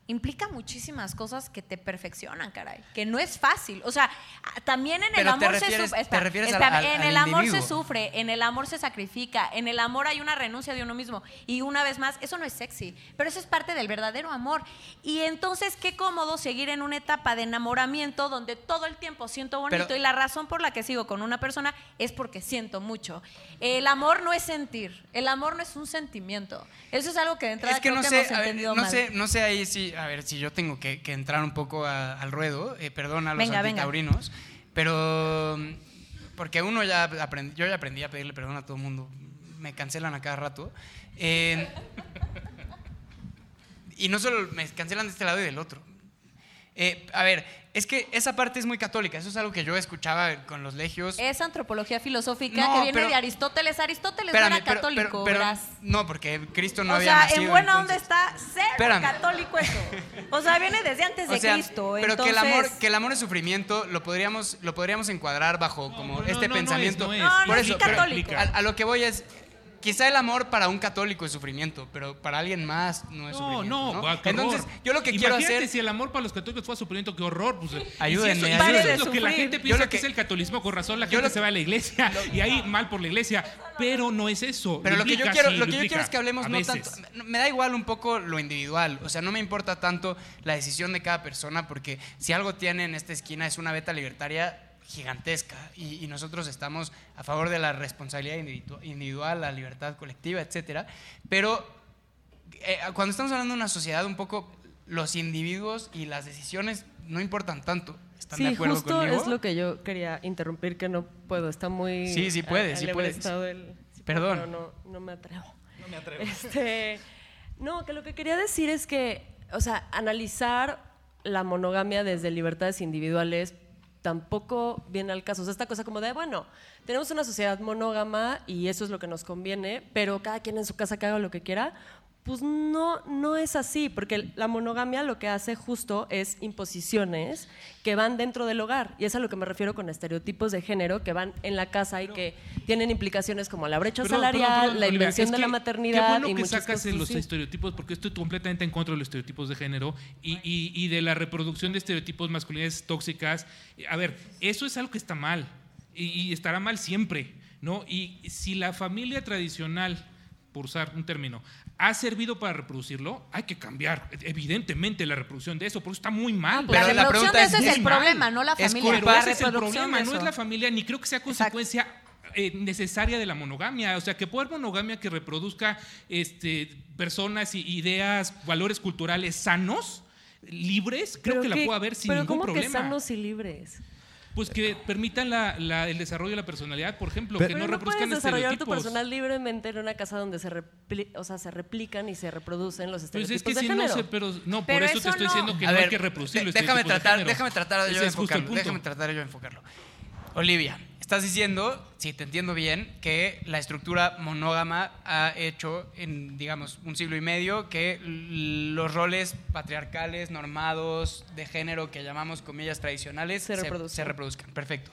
[SPEAKER 3] implica muchísimas cosas que te perfeccionan, caray. Que no es fácil. O sea, también en el
[SPEAKER 6] Pero te
[SPEAKER 3] amor se
[SPEAKER 6] refieres-
[SPEAKER 3] sufre.
[SPEAKER 6] te refieres al- al-
[SPEAKER 3] en
[SPEAKER 6] al
[SPEAKER 3] el amor se
[SPEAKER 6] individuo.
[SPEAKER 3] sufre, en el amor se sacrifica, en el amor hay una renuncia de uno mismo. Y una vez más, eso no es sexy, pero eso es parte del verdadero amor. Y entonces, qué cómodo seguir en una etapa de enamoramiento donde todo el tiempo siento bonito
[SPEAKER 6] Pero-
[SPEAKER 3] y la razón por la que sigo con una persona es porque siento mucho. El amor no es sentir, el amor no es un sentimiento. Eso es algo que de entrada
[SPEAKER 6] Es que
[SPEAKER 3] creo
[SPEAKER 6] no
[SPEAKER 3] que
[SPEAKER 6] sé,
[SPEAKER 3] hemos
[SPEAKER 6] a ver,
[SPEAKER 3] entendido
[SPEAKER 6] no
[SPEAKER 3] mal.
[SPEAKER 6] sé, no sé ahí si, a ver, si yo tengo que, que entrar un poco a- al ruedo, eh, perdón a los
[SPEAKER 3] Venga, venga.
[SPEAKER 6] antitaurinos, pero mm, porque uno ya aprendí, yo ya aprendí a pedirle perdón a todo el mundo, me cancelan a cada rato, eh, y no solo me cancelan de este lado y del otro. Eh, a ver, es que esa parte es muy católica, eso es algo que yo escuchaba con los legios.
[SPEAKER 3] Es antropología filosófica
[SPEAKER 6] No,
[SPEAKER 3] que viene
[SPEAKER 6] pero-
[SPEAKER 3] de Aristóteles. Aristóteles
[SPEAKER 6] Espérame,
[SPEAKER 3] no era
[SPEAKER 6] pero-
[SPEAKER 3] católico,
[SPEAKER 6] pero- pero-
[SPEAKER 3] verás.
[SPEAKER 6] no, porque Cristo no
[SPEAKER 3] o
[SPEAKER 6] había
[SPEAKER 3] sea,
[SPEAKER 6] nacido.
[SPEAKER 3] en buena onda
[SPEAKER 6] entonces-
[SPEAKER 3] está cero
[SPEAKER 6] Espérame.
[SPEAKER 3] católico eso. O sea, viene desde antes de
[SPEAKER 6] O sea,
[SPEAKER 3] Cristo.
[SPEAKER 6] pero
[SPEAKER 3] entonces...
[SPEAKER 6] que el amor que el amor es sufrimiento lo podríamos lo podríamos encuadrar bajo como
[SPEAKER 5] no,
[SPEAKER 6] este
[SPEAKER 5] no, no
[SPEAKER 6] pensamiento.
[SPEAKER 5] es, no es.
[SPEAKER 3] No, no
[SPEAKER 6] Por
[SPEAKER 3] es
[SPEAKER 6] eso,
[SPEAKER 3] católico.
[SPEAKER 6] pero a, a lo que voy es quizá el amor para un católico es sufrimiento, pero para alguien más no es
[SPEAKER 5] No,
[SPEAKER 6] sufrimiento.
[SPEAKER 5] no,
[SPEAKER 6] ¿no?
[SPEAKER 5] guau, qué
[SPEAKER 6] Entonces,
[SPEAKER 5] horror.
[SPEAKER 6] yo lo que quiero
[SPEAKER 5] Imagínate
[SPEAKER 6] hacer
[SPEAKER 5] si el amor para los católicos fuera sufrimiento, qué horror. Pues,
[SPEAKER 6] Ayúdenme,
[SPEAKER 5] y si eso, y si
[SPEAKER 6] ayúdenme.
[SPEAKER 5] eso es lo que la
[SPEAKER 3] Sufrir.
[SPEAKER 5] gente
[SPEAKER 6] Yo
[SPEAKER 5] piensa
[SPEAKER 6] lo
[SPEAKER 5] que,
[SPEAKER 6] que-
[SPEAKER 5] es el catolicismo, con razón la
[SPEAKER 6] yo
[SPEAKER 5] gente
[SPEAKER 6] lo
[SPEAKER 5] se
[SPEAKER 6] que-
[SPEAKER 5] va a la iglesia y ahí mal por la iglesia, pero no es eso.
[SPEAKER 6] Pero lo que yo
[SPEAKER 5] implica,
[SPEAKER 6] quiero,
[SPEAKER 5] sí,
[SPEAKER 6] lo que yo
[SPEAKER 5] implica,
[SPEAKER 6] quiero es que hablemos
[SPEAKER 5] a
[SPEAKER 6] no
[SPEAKER 5] veces.
[SPEAKER 6] tanto. no, Me da igual un poco lo individual. O sea, no me importa tanto la decisión de cada persona, porque si algo tiene en esta esquina es una beta libertaria gigantesca. Y, y nosotros estamos a favor de la responsabilidad individu- individual, la libertad colectiva, etcétera. Pero eh, cuando estamos hablando de una sociedad, un poco los individuos y las decisiones no importan tanto. ¿Están de
[SPEAKER 7] Sí,
[SPEAKER 6] acuerdo
[SPEAKER 7] justo
[SPEAKER 6] conmigo?
[SPEAKER 7] es lo que yo quería interrumpir, que no puedo, está muy...
[SPEAKER 6] Sí, sí puedes, sí puedes.
[SPEAKER 7] alebrestado el- sí puedo,
[SPEAKER 6] Perdón.
[SPEAKER 7] pero no, no me atrevo. No me atrevo. Este, no, que lo que quería decir es que, o sea, analizar la monogamia desde libertades individuales tampoco viene al caso. O sea, esta cosa como de, bueno, tenemos una sociedad monógama y eso es lo que nos conviene, pero cada quien en su casa que haga lo que quiera. Pues no, no es así, porque la monogamia lo que hace justo es imposiciones que van dentro del hogar. Y es a lo que me refiero con estereotipos de género que van en la casa y que tienen implicaciones como la brecha
[SPEAKER 5] Perdón,
[SPEAKER 7] salarial,
[SPEAKER 5] perdón, perdón,
[SPEAKER 7] la
[SPEAKER 5] Olivia,
[SPEAKER 7] invención
[SPEAKER 5] es
[SPEAKER 7] de
[SPEAKER 5] que
[SPEAKER 7] la maternidad
[SPEAKER 5] qué bueno
[SPEAKER 7] y
[SPEAKER 5] que
[SPEAKER 7] muchas
[SPEAKER 5] sacas
[SPEAKER 7] cosas
[SPEAKER 5] en los
[SPEAKER 7] así.
[SPEAKER 5] estereotipos, porque estoy completamente en contra de los estereotipos de género y, y- y de la reproducción de estereotipos masculinidades tóxicas. A ver, eso es algo que está mal y, y estará mal siempre, ¿no? Y si la familia tradicional, por usar un término, ha servido para reproducirlo, hay que cambiar evidentemente la reproducción de eso, porque está muy mal.
[SPEAKER 6] Pero
[SPEAKER 3] la
[SPEAKER 6] la
[SPEAKER 3] reproducción
[SPEAKER 6] pregunta
[SPEAKER 3] de
[SPEAKER 6] es
[SPEAKER 3] eso es
[SPEAKER 6] muy
[SPEAKER 3] el
[SPEAKER 5] mal.
[SPEAKER 3] problema, no la
[SPEAKER 6] Es
[SPEAKER 3] familia.
[SPEAKER 5] Pero
[SPEAKER 3] la
[SPEAKER 5] ese es el
[SPEAKER 3] reproducción
[SPEAKER 5] problema,
[SPEAKER 3] de
[SPEAKER 5] no es
[SPEAKER 3] eso.
[SPEAKER 5] la familia, ni creo que sea consecuencia eh, necesaria de la monogamia. O sea, que pueda haber monogamia que reproduzca este, personas y ideas, valores culturales sanos, libres, creo
[SPEAKER 7] Pero
[SPEAKER 5] que la
[SPEAKER 7] qué-
[SPEAKER 5] puede haber sin
[SPEAKER 7] pero
[SPEAKER 5] ningún
[SPEAKER 7] ¿cómo
[SPEAKER 5] problema.
[SPEAKER 7] que sanos y libres?
[SPEAKER 5] Pues que permitan la- la- el desarrollo de la personalidad, por ejemplo, que
[SPEAKER 7] Pero
[SPEAKER 5] no
[SPEAKER 7] no
[SPEAKER 5] reproduzcan
[SPEAKER 7] puedes desarrollar tu
[SPEAKER 5] estereotipos.
[SPEAKER 7] personal libremente en una casa donde se, repli- o sea, se replican y se reproducen los
[SPEAKER 5] Pues
[SPEAKER 7] estereotipos
[SPEAKER 5] es que
[SPEAKER 7] de
[SPEAKER 5] si no
[SPEAKER 7] género.
[SPEAKER 5] sé, pero no,
[SPEAKER 3] Pero
[SPEAKER 5] por eso,
[SPEAKER 3] eso
[SPEAKER 5] te estoy
[SPEAKER 3] no.
[SPEAKER 5] diciendo que
[SPEAKER 6] A
[SPEAKER 5] no
[SPEAKER 6] ver,
[SPEAKER 5] hay que reproducir los
[SPEAKER 6] de- déjame
[SPEAKER 5] estereotipos de
[SPEAKER 6] tratar,
[SPEAKER 5] género.
[SPEAKER 6] déjame tratar de yo
[SPEAKER 5] Ese es justo el
[SPEAKER 6] enfocarlo.
[SPEAKER 5] punto.
[SPEAKER 6] Déjame tratar de yo enfocarlo. Olivia, estás diciendo, si te entiendo bien, que la estructura monógama ha hecho en, digamos, un siglo y medio que l- los roles patriarcales, normados, de género que llamamos comillas tradicionales
[SPEAKER 7] Se reproduzcan.
[SPEAKER 6] se reproduzcan. Perfecto.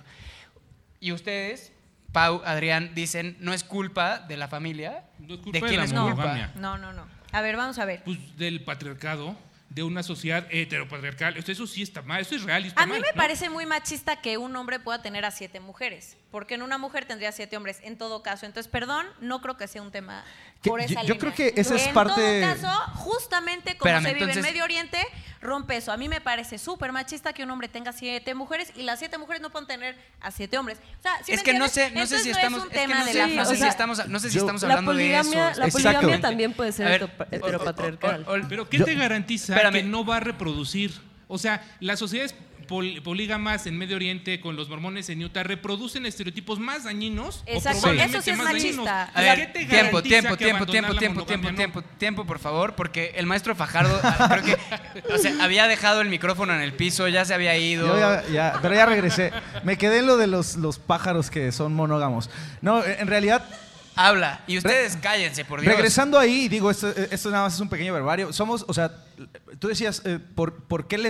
[SPEAKER 6] Y ustedes, Pau, Adrián, dicen, no es culpa de la familia.
[SPEAKER 5] No es culpa
[SPEAKER 6] ¿De
[SPEAKER 5] de
[SPEAKER 6] quién
[SPEAKER 5] la
[SPEAKER 6] es
[SPEAKER 5] monogamia.
[SPEAKER 6] culpa?
[SPEAKER 3] No, no, no. A ver, vamos a ver.
[SPEAKER 5] Pues del patriarcado, de una sociedad heteropatriarcal. Eso sí está mal, eso es real y está
[SPEAKER 3] A mí
[SPEAKER 5] mal,
[SPEAKER 3] me
[SPEAKER 5] ¿no?
[SPEAKER 3] parece muy machista que un hombre pueda tener a siete mujeres, porque en una mujer tendría siete hombres, en todo caso. Entonces, perdón, no creo que sea un tema
[SPEAKER 8] Que-
[SPEAKER 3] por esa
[SPEAKER 8] yo- yo
[SPEAKER 3] línea.
[SPEAKER 8] creo que esa es
[SPEAKER 3] en
[SPEAKER 8] parte-
[SPEAKER 3] todo caso, justamente como
[SPEAKER 6] Espérame,
[SPEAKER 3] se vive
[SPEAKER 6] entonces-
[SPEAKER 3] en Medio Oriente, rompe eso. A mí me parece súper machista que un hombre tenga siete mujeres y las siete mujeres no pueden tener a siete hombres. O sea, ¿sí
[SPEAKER 6] Es
[SPEAKER 3] me
[SPEAKER 6] que no
[SPEAKER 3] entiendes?
[SPEAKER 6] sé, no sé
[SPEAKER 3] Entonces,
[SPEAKER 6] si
[SPEAKER 3] no
[SPEAKER 6] estamos,
[SPEAKER 3] es un
[SPEAKER 6] es que
[SPEAKER 3] tema
[SPEAKER 6] no
[SPEAKER 3] de
[SPEAKER 6] sé,
[SPEAKER 3] la
[SPEAKER 6] no sé
[SPEAKER 3] familia.
[SPEAKER 6] si estamos, no sé si
[SPEAKER 7] Yo-
[SPEAKER 6] estamos
[SPEAKER 7] la
[SPEAKER 6] hablando de eso.
[SPEAKER 7] poligamia- la
[SPEAKER 8] Exacto.
[SPEAKER 7] poligamia también puede ser
[SPEAKER 6] A ver,
[SPEAKER 7] heteropa-
[SPEAKER 6] o- o-
[SPEAKER 7] heteropatriarcal.
[SPEAKER 6] o- o-
[SPEAKER 5] Pero ¿qué
[SPEAKER 8] Yo-
[SPEAKER 5] te garantiza
[SPEAKER 6] Espérame.
[SPEAKER 5] que no va a reproducir? O sea, las sociedades pol- polígamas en Medio Oriente con los mormones en Utah reproducen estereotipos más dañinos.
[SPEAKER 3] Exacto,
[SPEAKER 5] o probablemente
[SPEAKER 3] eso sí es
[SPEAKER 5] más dañinos.
[SPEAKER 3] machista.
[SPEAKER 6] A
[SPEAKER 5] ¿Qué
[SPEAKER 6] ver,
[SPEAKER 5] te
[SPEAKER 6] tiempo,
[SPEAKER 5] garantiza
[SPEAKER 6] tiempo,
[SPEAKER 5] que
[SPEAKER 6] tiempo,
[SPEAKER 5] abandonar
[SPEAKER 6] tiempo,
[SPEAKER 5] la
[SPEAKER 6] tiempo,
[SPEAKER 5] monogamia
[SPEAKER 6] tiempo,
[SPEAKER 5] no?
[SPEAKER 6] tiempo, tiempo, por favor, porque el maestro Fajardo, ah, creo que, o sea, había dejado el micrófono en el piso, ya se había ido.
[SPEAKER 8] Yo ya, ya- pero ya regresé. Me quedé en lo de los, los pájaros que son monógamos. No, en realidad,
[SPEAKER 6] Habla, y ustedes cállense, por Dios.
[SPEAKER 8] regresando ahí, digo, esto, esto nada más es un pequeño verbario. Somos, o sea, tú decías, eh, ¿por, por qué les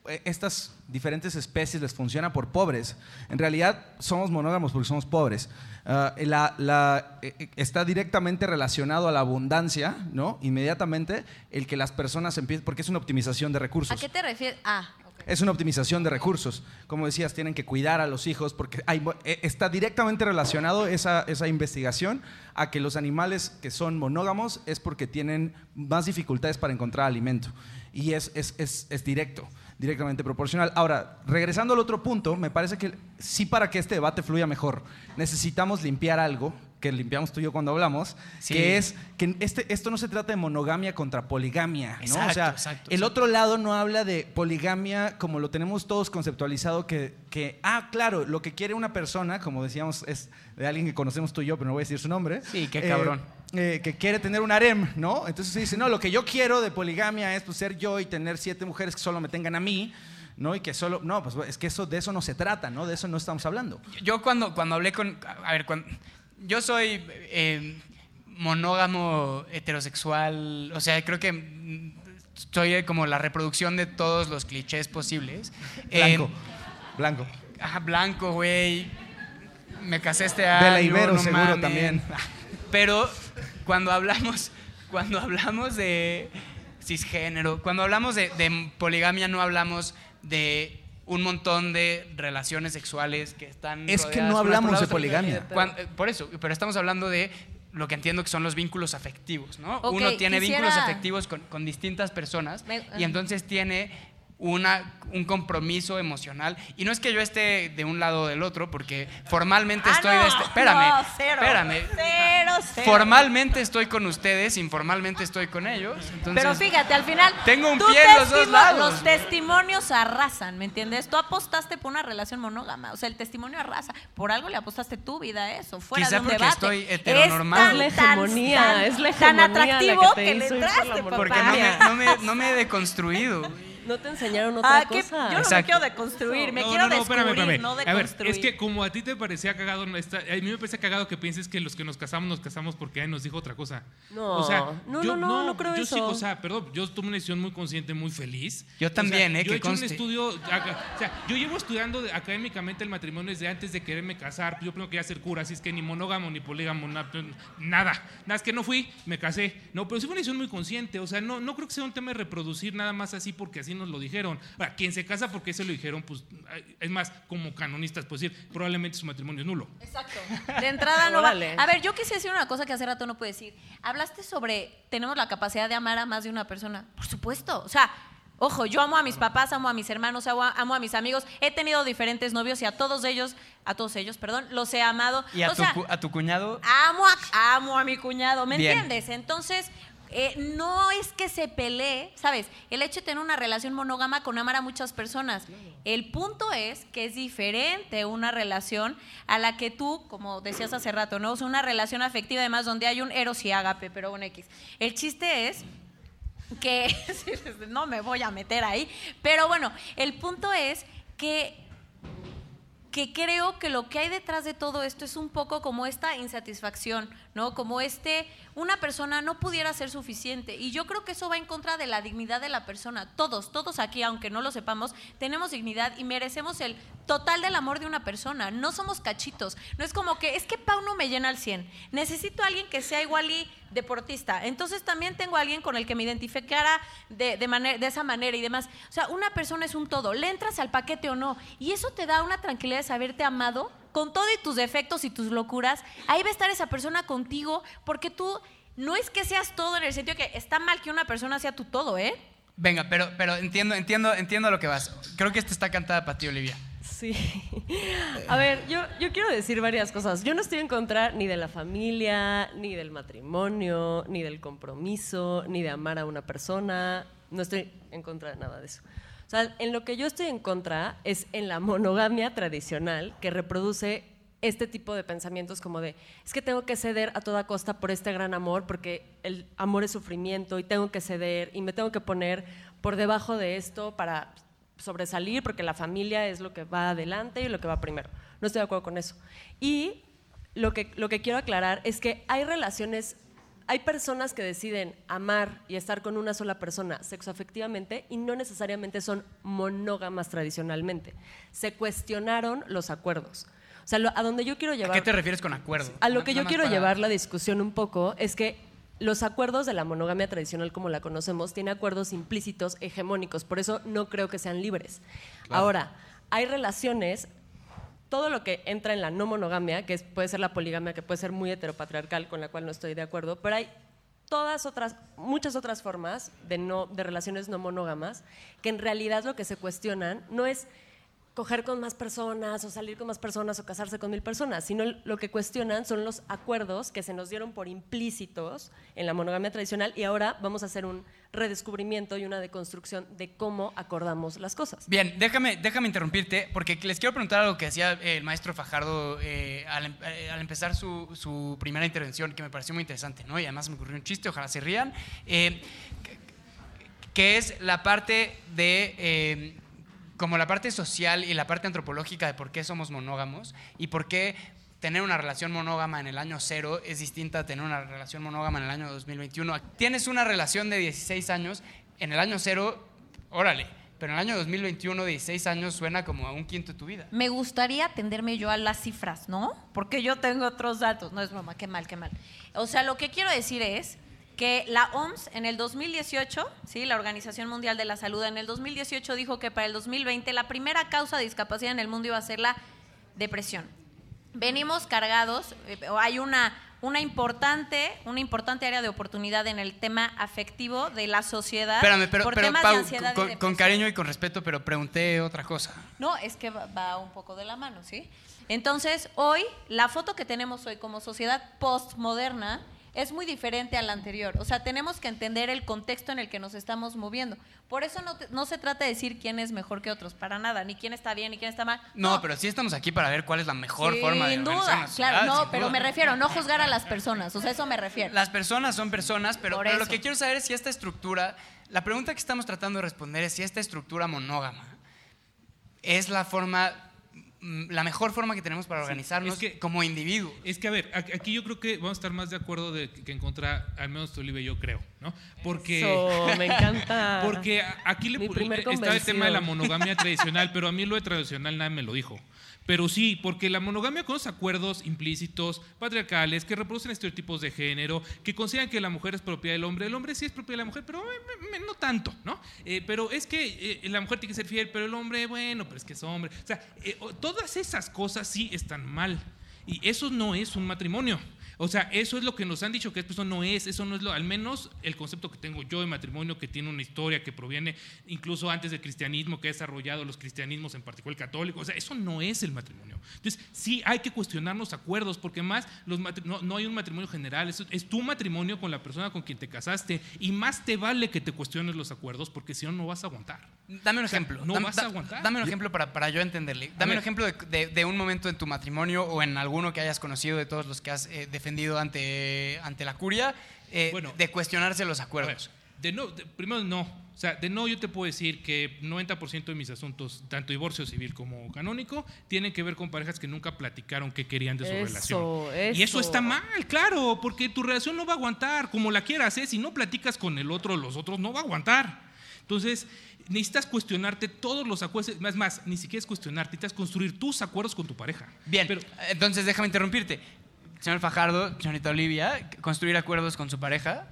[SPEAKER 8] estas diferentes especies les funciona por pobres. En realidad somos monógamos porque somos pobres. Uh, la, la, eh, está directamente relacionado a la abundancia, ¿no? Inmediatamente el que las personas empiecen, porque es una optimización de recursos.
[SPEAKER 3] ¿A qué te refieres? Ah, okay.
[SPEAKER 8] Es una optimización de recursos. Como decías, tienen que cuidar a los hijos porque hay, está directamente relacionado esa, esa investigación a que los animales que son monógamos es porque tienen más dificultades para encontrar alimento. Y es, es, es, es directo, directamente proporcional. Ahora, regresando al otro punto, me parece que sí, para que este debate fluya mejor, necesitamos limpiar algo que limpiamos tú y yo cuando hablamos, sí. que es que este, esto no se trata de monogamia contra poligamia, ¿no?
[SPEAKER 6] Exacto,
[SPEAKER 8] o sea,
[SPEAKER 6] exacto,
[SPEAKER 8] el
[SPEAKER 6] exacto.
[SPEAKER 8] otro lado no habla de poligamia como lo tenemos todos conceptualizado, que, que, ah, claro, lo que quiere una persona, como decíamos, es de alguien que conocemos tú y yo, pero no voy a decir su nombre.
[SPEAKER 6] Sí, qué cabrón.
[SPEAKER 8] Eh, eh, que quiere tener un harem, ¿no? Entonces se dice, no, lo que yo quiero de poligamia es pues, ser yo y tener siete mujeres que solo me tengan a mí, ¿no? Y que solo, no, pues es que eso, de eso no se trata, ¿no? De eso no estamos hablando.
[SPEAKER 6] Yo cuando, cuando hablé con, a ver, cuando, yo soy eh, monógamo heterosexual, o sea, creo que soy como la reproducción de todos los clichés posibles.
[SPEAKER 8] Blanco,
[SPEAKER 6] eh,
[SPEAKER 8] blanco.
[SPEAKER 6] Ajá, blanco, güey. Me casé este año.
[SPEAKER 8] De la Ibero,
[SPEAKER 6] no
[SPEAKER 8] seguro,
[SPEAKER 6] mames.
[SPEAKER 8] también.
[SPEAKER 6] Pero cuando hablamos, cuando hablamos de cisgénero, cuando hablamos de, de poligamia, no hablamos de un montón de relaciones sexuales que están
[SPEAKER 8] es que
[SPEAKER 6] rodeadas
[SPEAKER 8] no
[SPEAKER 6] unas por
[SPEAKER 8] hablamos de
[SPEAKER 6] otras.
[SPEAKER 8] poligamia.
[SPEAKER 6] Cuando, por eso, pero estamos hablando de lo que entiendo que son los vínculos afectivos, ¿no?
[SPEAKER 3] Ok,
[SPEAKER 6] Uno tiene
[SPEAKER 3] quisiera...
[SPEAKER 6] vínculos afectivos con, con distintas personas
[SPEAKER 3] Me...
[SPEAKER 6] y entonces tiene una, un compromiso emocional. Y no es que yo esté de un lado o del otro, porque formalmente
[SPEAKER 3] ah,
[SPEAKER 6] estoy
[SPEAKER 3] no,
[SPEAKER 6] de este... Espérame,
[SPEAKER 3] no, cero,
[SPEAKER 6] espérame.
[SPEAKER 3] Cero, cero.
[SPEAKER 6] Formalmente estoy con ustedes, informalmente estoy con ellos. Entonces,
[SPEAKER 3] pero fíjate, al final
[SPEAKER 6] tengo un
[SPEAKER 3] tu
[SPEAKER 6] pie en los dos
[SPEAKER 3] testimo-
[SPEAKER 6] lados.
[SPEAKER 3] Los testimonios arrasan, ¿me entiendes? Tú apostaste por una relación monógama, o sea, el testimonio arrasa. Por algo le apostaste tu vida a eso, fuera
[SPEAKER 6] Quizá
[SPEAKER 3] de un
[SPEAKER 6] porque
[SPEAKER 3] debate.
[SPEAKER 6] estoy heteronormado.
[SPEAKER 3] Es
[SPEAKER 7] Es
[SPEAKER 3] tan,
[SPEAKER 7] la hegemonía,
[SPEAKER 3] tan,
[SPEAKER 7] es la
[SPEAKER 3] tan
[SPEAKER 7] hegemonía
[SPEAKER 3] atractivo
[SPEAKER 7] la que te
[SPEAKER 3] que, le
[SPEAKER 7] hizo ir por
[SPEAKER 3] entraste,
[SPEAKER 7] la
[SPEAKER 3] papá.
[SPEAKER 6] porque no me, no, me, no me he deconstruido.
[SPEAKER 7] No te enseñaron otra
[SPEAKER 3] Ah, que
[SPEAKER 7] cosa.
[SPEAKER 3] yo no me
[SPEAKER 6] Exacto.
[SPEAKER 3] quiero deconstruir, me
[SPEAKER 5] No,
[SPEAKER 3] quiero
[SPEAKER 5] no, no,
[SPEAKER 3] descubrir,
[SPEAKER 5] espérame, espérame.
[SPEAKER 3] no
[SPEAKER 5] A ver,
[SPEAKER 3] deconstruir.
[SPEAKER 5] es que como a ti te parecía cagado, no está- a mí me parece cagado que pienses que los que nos casamos, nos casamos porque alguien nos dijo otra cosa.
[SPEAKER 7] No,
[SPEAKER 5] o sea,
[SPEAKER 7] no,
[SPEAKER 5] yo,
[SPEAKER 7] no, no, no creo
[SPEAKER 5] yo
[SPEAKER 7] eso.
[SPEAKER 5] Sí, o sea, perdón, yo tomé una decisión muy consciente, muy feliz.
[SPEAKER 6] Yo también,
[SPEAKER 5] O sea,
[SPEAKER 6] eh,
[SPEAKER 5] Yo he
[SPEAKER 6] que
[SPEAKER 5] hecho
[SPEAKER 6] conste.
[SPEAKER 5] un estudio, o sea, yo llevo estudiando académicamente el matrimonio desde antes de quererme casar. Yo primero quería ser cura, así es que ni monógamo ni polígamo, na- nada. Nada, es que no fui, me casé. No, pero sí fue una decisión muy consciente. O sea, no, no creo que sea un tema de reproducir nada más así porque así nos lo dijeron. Ahora, quien se casa porque se lo dijeron, pues, es más, como canonistas, pues decir, probablemente su matrimonio es nulo.
[SPEAKER 3] Exacto. De entrada no va.
[SPEAKER 7] Órale.
[SPEAKER 3] A ver, yo quise decir una cosa que hace rato no pude decir. Hablaste sobre tenemos la capacidad de amar a más de una persona. Por supuesto. O sea, ojo, yo amo a mis papás, amo a mis hermanos, amo a, amo a mis amigos. He tenido diferentes novios y a todos ellos, a todos ellos, perdón, los he amado.
[SPEAKER 6] ¿Y a,
[SPEAKER 3] o
[SPEAKER 6] tu,
[SPEAKER 3] sea,
[SPEAKER 6] cu- a tu cuñado?
[SPEAKER 3] amo a, amo a mi cuñado, ¿me
[SPEAKER 6] Bien.
[SPEAKER 3] entiendes? Entonces, eh, no es que se pelee, ¿sabes? El hecho de tener una relación monógama con amar a muchas personas. El punto es que es diferente una relación a la que tú, como decías hace rato, ¿no? O sea, una relación afectiva, además, donde hay un eros y ágape, pero bueno, X. El chiste es que no me voy a meter ahí, pero bueno, el punto es que que creo que lo que hay detrás de todo esto es un poco como esta insatisfacción, ¿no? Como este, una persona no pudiera ser suficiente. Y yo creo que eso va en contra de la dignidad de la persona. Todos, todos aquí, aunque no lo sepamos, tenemos dignidad y merecemos el total del amor de una persona. No somos cachitos. No es como que, es que Pau no me llena al cien. Necesito a alguien que sea igual y deportista. Entonces también tengo a alguien con el que me identificara de, de, manera, de esa manera y demás. O sea, una persona es un todo. ¿Le entras al paquete o no? Y eso te da una tranquilidad de saberte amado con todo y tus defectos y tus locuras. Ahí va a estar esa persona contigo porque tú no es que seas todo en el sentido que está mal que una persona sea tu todo, ¿eh?
[SPEAKER 6] Venga, pero, pero entiendo, entiendo, entiendo a lo que vas. Creo que esta está cantada para ti, Olivia.
[SPEAKER 7] Sí. A ver, yo, yo quiero decir varias cosas. Yo no estoy en contra ni de la familia, ni del matrimonio, ni del compromiso, ni de amar a una persona. No estoy en contra de nada de eso. O sea, en lo que yo estoy en contra es en la monogamia tradicional que reproduce este tipo de pensamientos como de, es que tengo que ceder a toda costa por este gran amor porque el amor es sufrimiento y tengo que ceder y me tengo que poner por debajo de esto para sobresalir porque la familia es lo que va adelante y lo que va primero. No estoy de acuerdo con eso. Y lo que, lo que quiero aclarar es que hay relaciones hay personas que deciden amar y estar con una sola persona sexoafectivamente y no necesariamente son monógamas tradicionalmente. Se cuestionaron los acuerdos. O sea, lo, a donde yo quiero llevar...
[SPEAKER 6] ¿A qué te refieres con acuerdo?
[SPEAKER 7] A lo que yo
[SPEAKER 6] Nada más
[SPEAKER 7] quiero
[SPEAKER 6] para-
[SPEAKER 7] llevar la discusión un poco es que los acuerdos de la monogamia tradicional como la conocemos tienen acuerdos implícitos hegemónicos, por eso no creo que sean libres.
[SPEAKER 8] Claro.
[SPEAKER 7] Ahora, hay relaciones, todo lo que entra en la no monogamia, que es- puede ser la poligamia, que puede ser muy heteropatriarcal, con la cual no estoy de acuerdo, pero hay todas otras, muchas otras formas de, no, de relaciones no monógamas que en realidad lo que se cuestionan no es coger con más personas o salir con más personas o casarse con mil personas, sino lo que cuestionan son los acuerdos que se nos dieron por implícitos en la monogamia tradicional y ahora vamos a hacer un redescubrimiento y una deconstrucción de cómo acordamos las cosas.
[SPEAKER 6] Bien, déjame, déjame interrumpirte porque les quiero preguntar algo que decía el maestro Fajardo eh, al, em- eh, al empezar su, su primera intervención, que me pareció muy interesante, ¿no? Y además me ocurrió un chiste, ojalá se rían, eh, que, que es la parte de... Eh, como la parte social y la parte antropológica de por qué somos monógamos y por qué tener una relación monógama en el año cero es distinta a tener una relación monógama en el año dos mil veintiuno. Tienes una relación de dieciséis años, en el año cero, órale, pero en el año dos mil veintiuno, dieciséis años suena como a un quinto de tu vida.
[SPEAKER 3] Me gustaría atenderme yo a las cifras, ¿no? Porque yo tengo otros datos. No es broma, qué mal, qué mal. O sea, lo que quiero decir es que la O M S en el dos mil dieciocho, ¿sí? La Organización Mundial de la Salud, en el dos mil dieciocho dijo que para el dos mil veinte la primera causa de discapacidad en el mundo iba a ser la depresión. Venimos cargados, eh, hay una, una, importante, una importante área de oportunidad en el tema afectivo de la sociedad.
[SPEAKER 6] Espérame, pero,
[SPEAKER 3] por
[SPEAKER 6] pero
[SPEAKER 3] temas
[SPEAKER 6] Pau,
[SPEAKER 3] de ansiedad y
[SPEAKER 6] con, con
[SPEAKER 3] depresión.
[SPEAKER 6] cariño y con respeto, pero pregunté otra cosa.
[SPEAKER 3] No, es que va, va un poco de la mano, ¿sí? Entonces, hoy, la foto que tenemos hoy como sociedad postmoderna es muy diferente a la anterior. O sea, tenemos que entender el contexto en el que nos estamos moviendo. Por eso no, te- no se trata de decir quién es mejor que otros, para nada, ni quién está bien, ni quién está mal.
[SPEAKER 6] No, pero sí estamos aquí para ver cuál es la mejor forma de
[SPEAKER 3] Sin
[SPEAKER 6] organizar
[SPEAKER 3] duda,
[SPEAKER 6] una sociedad,
[SPEAKER 3] claro, no,
[SPEAKER 6] sin
[SPEAKER 3] pero
[SPEAKER 6] duda.
[SPEAKER 3] me refiero, no juzgar a las personas, o sea, eso me refiero.
[SPEAKER 6] Las personas son personas, pero,
[SPEAKER 3] Por
[SPEAKER 6] pero lo
[SPEAKER 3] eso.
[SPEAKER 6] que quiero saber es si esta estructura, la pregunta que estamos tratando de responder es si esta estructura monógama es la forma, mm, la mejor forma que tenemos para organizarnos
[SPEAKER 5] es que-
[SPEAKER 6] como individuos.
[SPEAKER 5] Es que, a ver, a- aquí yo creo que vamos a estar más de acuerdo de que en contra, al menos tú, Olivia, yo creo, ¿no? Porque,
[SPEAKER 7] Eso, me encanta.
[SPEAKER 5] porque a- aquí le
[SPEAKER 7] Mi
[SPEAKER 5] pu-
[SPEAKER 7] primer
[SPEAKER 5] está el
[SPEAKER 7] convencido.
[SPEAKER 5] tema de la monogamia tradicional, pero a mí lo de tradicional nadie me lo dijo. Pero sí, porque la monogamia con los acuerdos implícitos, patriarcales, que reproducen estereotipos de género, que consideran que la mujer es propiedad del hombre, el hombre sí es propiedad de la mujer, pero eh, no tanto, ¿no? Eh, pero es que eh, la mujer tiene que ser fiel, pero el hombre, bueno, pero es que es hombre. O sea, eh, o- todas esas cosas sí están mal. Y eso no es un matrimonio. O sea, eso es lo que nos han dicho que eso no es, eso no es lo, al menos el concepto que tengo yo de matrimonio, que tiene una historia que proviene incluso antes del cristianismo, que ha desarrollado los cristianismos, en particular el católico. O sea, eso no es el matrimonio. Entonces, sí hay que cuestionarnos acuerdos, porque más los matri- no, no hay un matrimonio general, es, es tu matrimonio con la persona con quien te casaste, y más te vale que te cuestiones los acuerdos, porque si no, no vas a aguantar.
[SPEAKER 6] Dame un
[SPEAKER 5] O sea,
[SPEAKER 6] ejemplo.
[SPEAKER 5] no
[SPEAKER 6] Dame-
[SPEAKER 5] vas a aguantar.
[SPEAKER 6] Dame un ejemplo para, para yo entenderle. Dame
[SPEAKER 5] ver.
[SPEAKER 6] un ejemplo de, de- de un momento en tu matrimonio o en alguno que hayas conocido de todos los que has eh, defendido ante, ante la curia, eh,
[SPEAKER 5] Bueno,
[SPEAKER 6] de cuestionarse los
[SPEAKER 5] A ver,
[SPEAKER 6] acuerdos.
[SPEAKER 5] de no, de- primero no. O sea, de no yo te puedo decir que noventa por ciento de mis asuntos, tanto divorcio civil como canónico, tienen que ver con parejas que nunca platicaron qué querían de su
[SPEAKER 7] Eso,
[SPEAKER 5] relación. Y eso
[SPEAKER 7] eso.
[SPEAKER 5] está mal, claro, porque tu relación no va a aguantar, como la quieras, ¿eh? Si no platicas con el otro o los otros, no va a aguantar. Entonces, necesitas cuestionarte todos los acuerdos, más, más, ni siquiera es cuestionarte, necesitas construir tus acuerdos con tu pareja.
[SPEAKER 6] Bien,
[SPEAKER 5] Pero,
[SPEAKER 6] entonces déjame interrumpirte. Señor Fajardo, señorita Olivia, construir acuerdos con su pareja.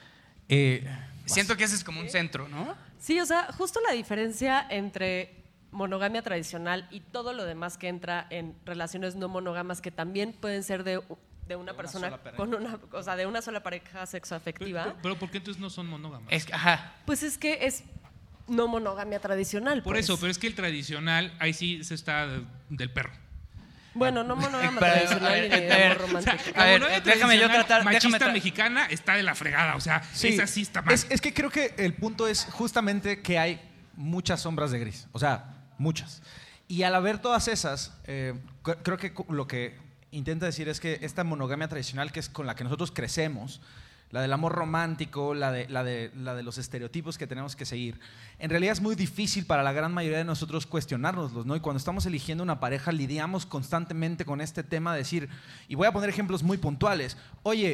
[SPEAKER 8] Eh,
[SPEAKER 6] Siento que ese es como un centro, ¿no?
[SPEAKER 7] Sí, o sea, justo la diferencia entre monogamia tradicional y todo lo demás que entra en relaciones no monógamas que también pueden ser de, de una persona
[SPEAKER 8] sola pareja.
[SPEAKER 7] con una, o sea, de una sola pareja sexoafectiva,
[SPEAKER 5] pero, pero ¿por qué entonces no son monógamas?
[SPEAKER 6] Es, ajá.
[SPEAKER 7] pues es que es no monogamia tradicional.
[SPEAKER 5] Por
[SPEAKER 7] pues.
[SPEAKER 5] eso, pero es que el tradicional, ahí sí se está del perro.
[SPEAKER 7] Bueno, no monógama
[SPEAKER 6] Pero,
[SPEAKER 7] tradicional
[SPEAKER 6] a ver,
[SPEAKER 7] ni de
[SPEAKER 6] a ver,
[SPEAKER 7] amor romántico.
[SPEAKER 6] A ver,
[SPEAKER 5] monogamia
[SPEAKER 6] eh, déjame yo
[SPEAKER 5] tradicional
[SPEAKER 6] tratar-
[SPEAKER 5] Machista
[SPEAKER 6] déjame tra-
[SPEAKER 5] mexicana está de la fregada, o sea,
[SPEAKER 8] Sí,
[SPEAKER 5] esa sí está mal.
[SPEAKER 8] Es, es que creo que el punto es justamente que hay muchas sombras de gris, o sea, muchas. Y al haber todas esas, eh, c- creo que cu- lo que intenta decir es que esta monogamia tradicional, que es con la que nosotros crecemos, la del amor romántico, la de, la de, la de los estereotipos que tenemos que seguir, en realidad es muy difícil para la gran mayoría de nosotros cuestionárnoslos, ¿no? Y cuando estamos eligiendo una pareja lidiamos constantemente con este tema de decir, y voy a poner ejemplos muy puntuales, oye,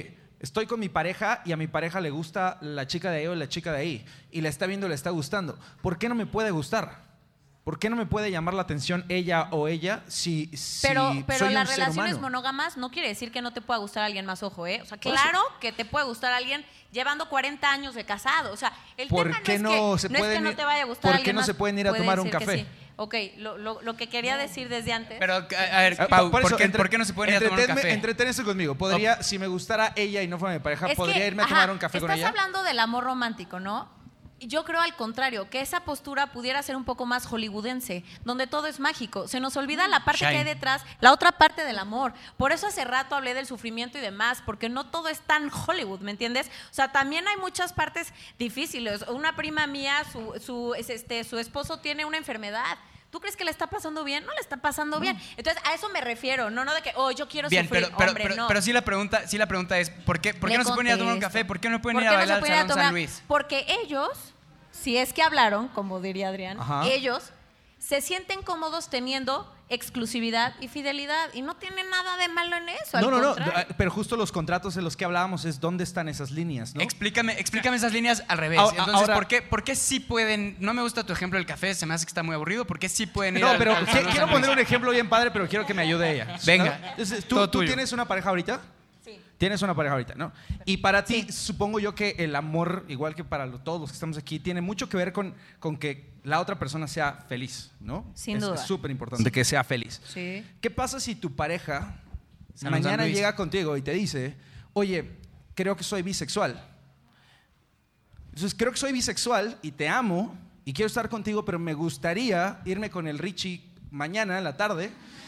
[SPEAKER 8] Estoy con mi pareja y a mi pareja le gusta la chica de ahí o la chica de ahí y la está viendo y le está gustando. ¿Por qué no me puede gustar? ¿Por qué no me puede llamar la atención ella o ella si, si
[SPEAKER 3] Pero, pero
[SPEAKER 8] soy
[SPEAKER 3] las
[SPEAKER 8] un ser
[SPEAKER 3] relaciones
[SPEAKER 8] humano?
[SPEAKER 3] monógamas no quiere decir que no te pueda gustar a alguien más, ojo, ¿eh? O sea, claro que te puede gustar a alguien llevando cuarenta años de casado. O sea, el
[SPEAKER 8] ¿Por
[SPEAKER 3] tema
[SPEAKER 8] qué
[SPEAKER 3] no,
[SPEAKER 8] no
[SPEAKER 3] es
[SPEAKER 8] se
[SPEAKER 3] que, no es que
[SPEAKER 8] pueden
[SPEAKER 3] no
[SPEAKER 8] ir-
[SPEAKER 3] te vaya a gustar
[SPEAKER 8] por
[SPEAKER 3] a
[SPEAKER 8] qué
[SPEAKER 3] alguien
[SPEAKER 8] no
[SPEAKER 3] más.
[SPEAKER 8] se pueden ir a
[SPEAKER 3] Puede
[SPEAKER 8] tomar un
[SPEAKER 3] ser que
[SPEAKER 8] café?
[SPEAKER 3] sí. Ok, lo, lo, lo que quería decir desde antes.
[SPEAKER 6] Pero, a a ver,
[SPEAKER 8] Ah,
[SPEAKER 6] Pau,
[SPEAKER 8] por
[SPEAKER 6] ¿por,
[SPEAKER 8] eso,
[SPEAKER 6] qué,
[SPEAKER 8] entre-
[SPEAKER 6] por qué no se pueden ir a tomar un
[SPEAKER 8] entretenme-
[SPEAKER 6] café?
[SPEAKER 8] Entreténse conmigo. Podría, si me gustara ella y no fuera mi pareja,
[SPEAKER 3] Es
[SPEAKER 8] ¿podría
[SPEAKER 3] que,
[SPEAKER 8] irme a
[SPEAKER 3] ajá,
[SPEAKER 8] tomar un café con
[SPEAKER 3] estás
[SPEAKER 8] ella?
[SPEAKER 3] hablando del amor romántico, ¿no? Yo creo al contrario, que esa postura pudiera ser un poco más hollywoodense, donde todo es mágico. Se nos olvida la parte
[SPEAKER 6] Shine.
[SPEAKER 3] que hay detrás, la otra parte del amor. Por eso hace rato hablé del sufrimiento y demás, porque no todo es tan Hollywood, ¿me entiendes? O sea, también hay muchas partes difíciles. Una prima mía, su, su, es este, su esposo tiene una enfermedad. ¿Tú crees que le está pasando bien? No le está pasando bien. Entonces, a eso me refiero. No, no de que, oh, yo quiero
[SPEAKER 6] Bien,
[SPEAKER 3] sufrir.
[SPEAKER 6] pero, pero,
[SPEAKER 3] Hombre,
[SPEAKER 6] pero,
[SPEAKER 3] no.
[SPEAKER 6] pero sí la pregunta, sí la pregunta es ¿por qué, por qué
[SPEAKER 3] Le
[SPEAKER 6] no se pueden ir a tomar un
[SPEAKER 3] contesto.
[SPEAKER 6] café? ¿Por qué no pueden
[SPEAKER 3] ¿Por
[SPEAKER 6] ir
[SPEAKER 3] qué
[SPEAKER 6] a
[SPEAKER 3] no se
[SPEAKER 6] bailar al
[SPEAKER 3] pueden ir a
[SPEAKER 6] Salón
[SPEAKER 3] tomar?
[SPEAKER 6] San Luis?
[SPEAKER 3] Porque ellos, si es que hablaron, como diría Adrián,
[SPEAKER 8] Ajá.
[SPEAKER 3] ellos se sienten cómodos teniendo exclusividad y fidelidad y no tiene nada de malo en eso.
[SPEAKER 8] No,
[SPEAKER 3] al
[SPEAKER 8] no, no,
[SPEAKER 3] contrario.
[SPEAKER 8] pero justo los contratos de los que hablábamos es dónde están esas líneas, ¿no?
[SPEAKER 6] Explícame, explícame esas líneas al revés.
[SPEAKER 8] Ahora-
[SPEAKER 6] Entonces,
[SPEAKER 8] ahora-
[SPEAKER 6] ¿por, qué, ¿por qué sí pueden? No me gusta tu ejemplo del café, se me hace que está muy aburrido. ¿Por qué sí pueden ir
[SPEAKER 8] No,
[SPEAKER 6] al-
[SPEAKER 8] pero
[SPEAKER 6] al
[SPEAKER 8] qui-
[SPEAKER 6] Salón
[SPEAKER 8] quiero
[SPEAKER 6] San
[SPEAKER 8] poner
[SPEAKER 6] Luis?
[SPEAKER 8] un ejemplo bien padre, pero quiero que me ayude ella.
[SPEAKER 6] Venga,
[SPEAKER 8] ¿no? Entonces, ¿tú,
[SPEAKER 6] todo
[SPEAKER 8] tú
[SPEAKER 6] tuyo.
[SPEAKER 8] tienes una pareja ahorita?
[SPEAKER 3] Sí.
[SPEAKER 8] Tienes una pareja ahorita, ¿no? Y para ti, supongo yo que el amor, igual que para lo- todos los que estamos aquí, tiene mucho que ver con, con que la otra persona sea feliz, ¿no?
[SPEAKER 3] Sin
[SPEAKER 8] Es-
[SPEAKER 3] duda.
[SPEAKER 8] Es súper importante que sea feliz.
[SPEAKER 3] Sí.
[SPEAKER 8] ¿Qué pasa si tu pareja
[SPEAKER 6] Salón San
[SPEAKER 8] mañana
[SPEAKER 6] Luis.
[SPEAKER 8] llega contigo y te dice, oye, creo que soy bisexual? Entonces, creo que soy bisexual y te amo y quiero estar contigo, pero me gustaría irme con el Richie mañana en la tarde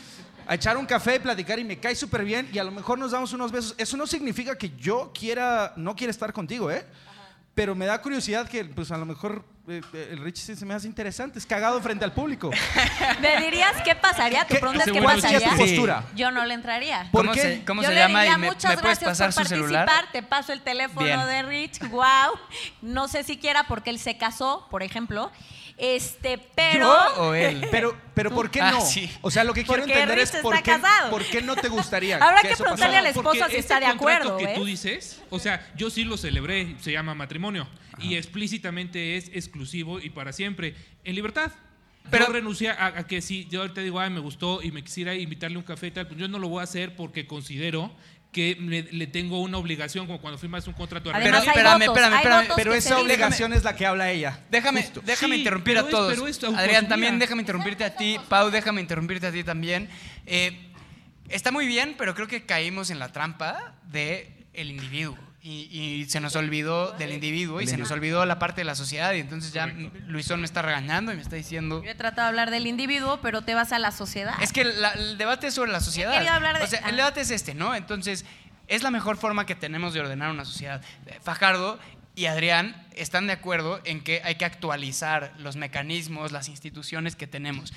[SPEAKER 8] a echar un café, platicar y me cae súper bien y a lo mejor nos damos unos besos. Eso no significa que yo quiera, no quiera estar contigo, ¿eh? Pero me da curiosidad que, pues a lo mejor eh, el Richie se me hace interesante, es cagado frente al público.
[SPEAKER 3] ¿Me dirías qué pasaría? ¿Tu
[SPEAKER 8] ¿Qué-
[SPEAKER 3] pregunta es qué
[SPEAKER 8] ¿Cuál sería tu
[SPEAKER 3] pasaría?
[SPEAKER 8] postura?
[SPEAKER 3] Yo no le entraría.
[SPEAKER 8] ¿Por
[SPEAKER 6] ¿Cómo
[SPEAKER 8] qué?
[SPEAKER 6] se, cómo
[SPEAKER 3] Yo
[SPEAKER 6] se
[SPEAKER 3] le
[SPEAKER 6] llama?
[SPEAKER 3] diría,
[SPEAKER 6] ¿Y me,
[SPEAKER 3] muchas
[SPEAKER 6] me puedes
[SPEAKER 3] gracias
[SPEAKER 6] pasar
[SPEAKER 3] por
[SPEAKER 6] su
[SPEAKER 3] participar,
[SPEAKER 6] celular?
[SPEAKER 3] te paso el teléfono
[SPEAKER 6] Bien.
[SPEAKER 3] de Rich, wow. No sé siquiera porque él se casó, por ejemplo. Este, pero...
[SPEAKER 6] ¿Yo o él?
[SPEAKER 8] Pero, pero ¿por qué
[SPEAKER 6] Ah,
[SPEAKER 8] no?
[SPEAKER 6] sí.
[SPEAKER 8] O sea, lo que quiero
[SPEAKER 3] Porque
[SPEAKER 8] entender
[SPEAKER 3] Rich
[SPEAKER 8] es por
[SPEAKER 3] está
[SPEAKER 8] qué,
[SPEAKER 3] casado.
[SPEAKER 8] por qué no te gustaría.
[SPEAKER 3] Habrá que
[SPEAKER 8] eso
[SPEAKER 3] preguntarle
[SPEAKER 8] pasara.
[SPEAKER 3] a la esposa
[SPEAKER 5] Porque
[SPEAKER 3] si está
[SPEAKER 5] ese
[SPEAKER 3] de
[SPEAKER 5] contrato
[SPEAKER 3] acuerdo,
[SPEAKER 5] que
[SPEAKER 3] ¿ves?
[SPEAKER 5] tú dices, o sea, yo sí lo celebré, se llama matrimonio y explícitamente es exclusivo y para siempre, en libertad. Pero
[SPEAKER 6] Pero-
[SPEAKER 5] yo renuncié a, a que si yo ahorita digo, ay, me gustó y me quisiera invitarle un café y tal, pues yo no lo voy a hacer porque considero que le, le tengo una obligación, como cuando firmas un contrato de
[SPEAKER 3] Además,
[SPEAKER 6] Pero
[SPEAKER 3] hay
[SPEAKER 6] espérame,
[SPEAKER 3] votos,
[SPEAKER 6] espérame,
[SPEAKER 3] hay
[SPEAKER 6] espérame,
[SPEAKER 3] votos
[SPEAKER 8] Pero
[SPEAKER 3] que
[SPEAKER 8] esa
[SPEAKER 3] se dicen.
[SPEAKER 8] obligación es la que habla ella.
[SPEAKER 6] Déjame,
[SPEAKER 8] Justo.
[SPEAKER 6] déjame
[SPEAKER 5] Sí,
[SPEAKER 6] interrumpir
[SPEAKER 5] pero
[SPEAKER 6] a
[SPEAKER 5] es-
[SPEAKER 6] todos.
[SPEAKER 5] pero es tu
[SPEAKER 6] Adrián,
[SPEAKER 5] autonomía.
[SPEAKER 6] también déjame interrumpirte a ti. Pau, déjame interrumpirte a ti también. Eh, está muy bien, pero creo que caímos en la trampa del individuo. Y, y se nos olvidó del individuo y se nos olvidó la parte de la sociedad. Y entonces ya Luisón me está regañando y me está diciendo...
[SPEAKER 3] Yo he tratado de hablar del individuo, pero te vas a la sociedad.
[SPEAKER 6] Es que la- el debate es sobre la sociedad.
[SPEAKER 3] querido hablar de-
[SPEAKER 6] O sea, el
[SPEAKER 3] ah.
[SPEAKER 6] debate es este, ¿no? Entonces, es la mejor forma que tenemos de ordenar una sociedad. Fajardo y Adrián están de acuerdo en que hay que actualizar los mecanismos, las instituciones que tenemos.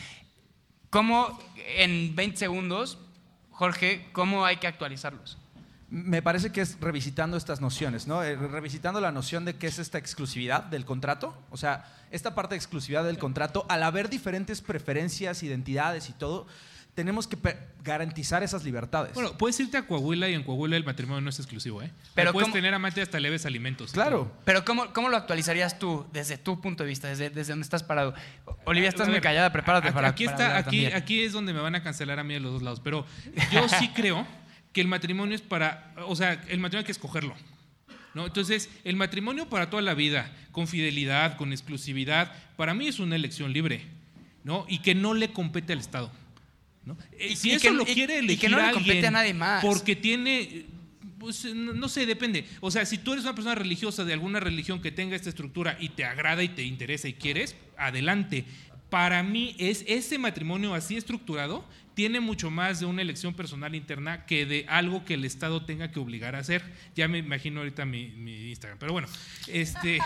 [SPEAKER 6] ¿Cómo, en veinte segundos, Jorge, cómo hay que actualizarlos?
[SPEAKER 8] Me parece que es revisitando estas nociones, ¿no? Eh, revisitando la noción de qué es esta exclusividad del contrato. O sea, esta parte de exclusividad del contrato, al haber diferentes preferencias, identidades y todo, tenemos que pe- garantizar esas libertades.
[SPEAKER 5] Bueno, puedes irte a Coahuila y en Coahuila el matrimonio no es exclusivo, ¿eh?
[SPEAKER 6] Pero
[SPEAKER 5] Pero puedes
[SPEAKER 6] ¿cómo?
[SPEAKER 5] tener amante hasta leves alimentos.
[SPEAKER 8] Claro.
[SPEAKER 6] Pero ¿cómo, cómo lo actualizarías tú, desde tu punto de vista, desde, desde donde estás parado? Olivia, estás
[SPEAKER 5] A
[SPEAKER 6] muy
[SPEAKER 5] ver,
[SPEAKER 6] callada, prepárate
[SPEAKER 5] a-
[SPEAKER 6] para
[SPEAKER 5] aquí
[SPEAKER 6] para
[SPEAKER 5] está,
[SPEAKER 6] hablar
[SPEAKER 5] aquí,
[SPEAKER 6] también.
[SPEAKER 5] aquí es donde me van a cancelar a mí de los dos lados. Pero yo sí creo que el matrimonio es para, o sea, el matrimonio hay que escogerlo, ¿no? Entonces, el matrimonio para toda la vida, con fidelidad, con exclusividad, para mí es una elección libre, ¿no? Y que no le compete al Estado, ¿no? Eh,
[SPEAKER 6] Y-
[SPEAKER 5] si
[SPEAKER 6] y
[SPEAKER 5] eso
[SPEAKER 6] que-
[SPEAKER 5] lo
[SPEAKER 6] y-
[SPEAKER 5] quiere
[SPEAKER 6] y
[SPEAKER 5] elegir
[SPEAKER 6] que no le
[SPEAKER 5] alguien
[SPEAKER 6] compete a nadie más.
[SPEAKER 5] porque tiene, pues no, no sé, depende. O sea, si tú eres una persona religiosa de alguna religión que tenga esta estructura y te agrada y te interesa y quieres, adelante. Para mí es ese matrimonio así estructurado tiene mucho más de una elección personal interna que de algo que el Estado tenga que obligar a hacer. Ya me imagino ahorita mi, mi Instagram, pero bueno, este,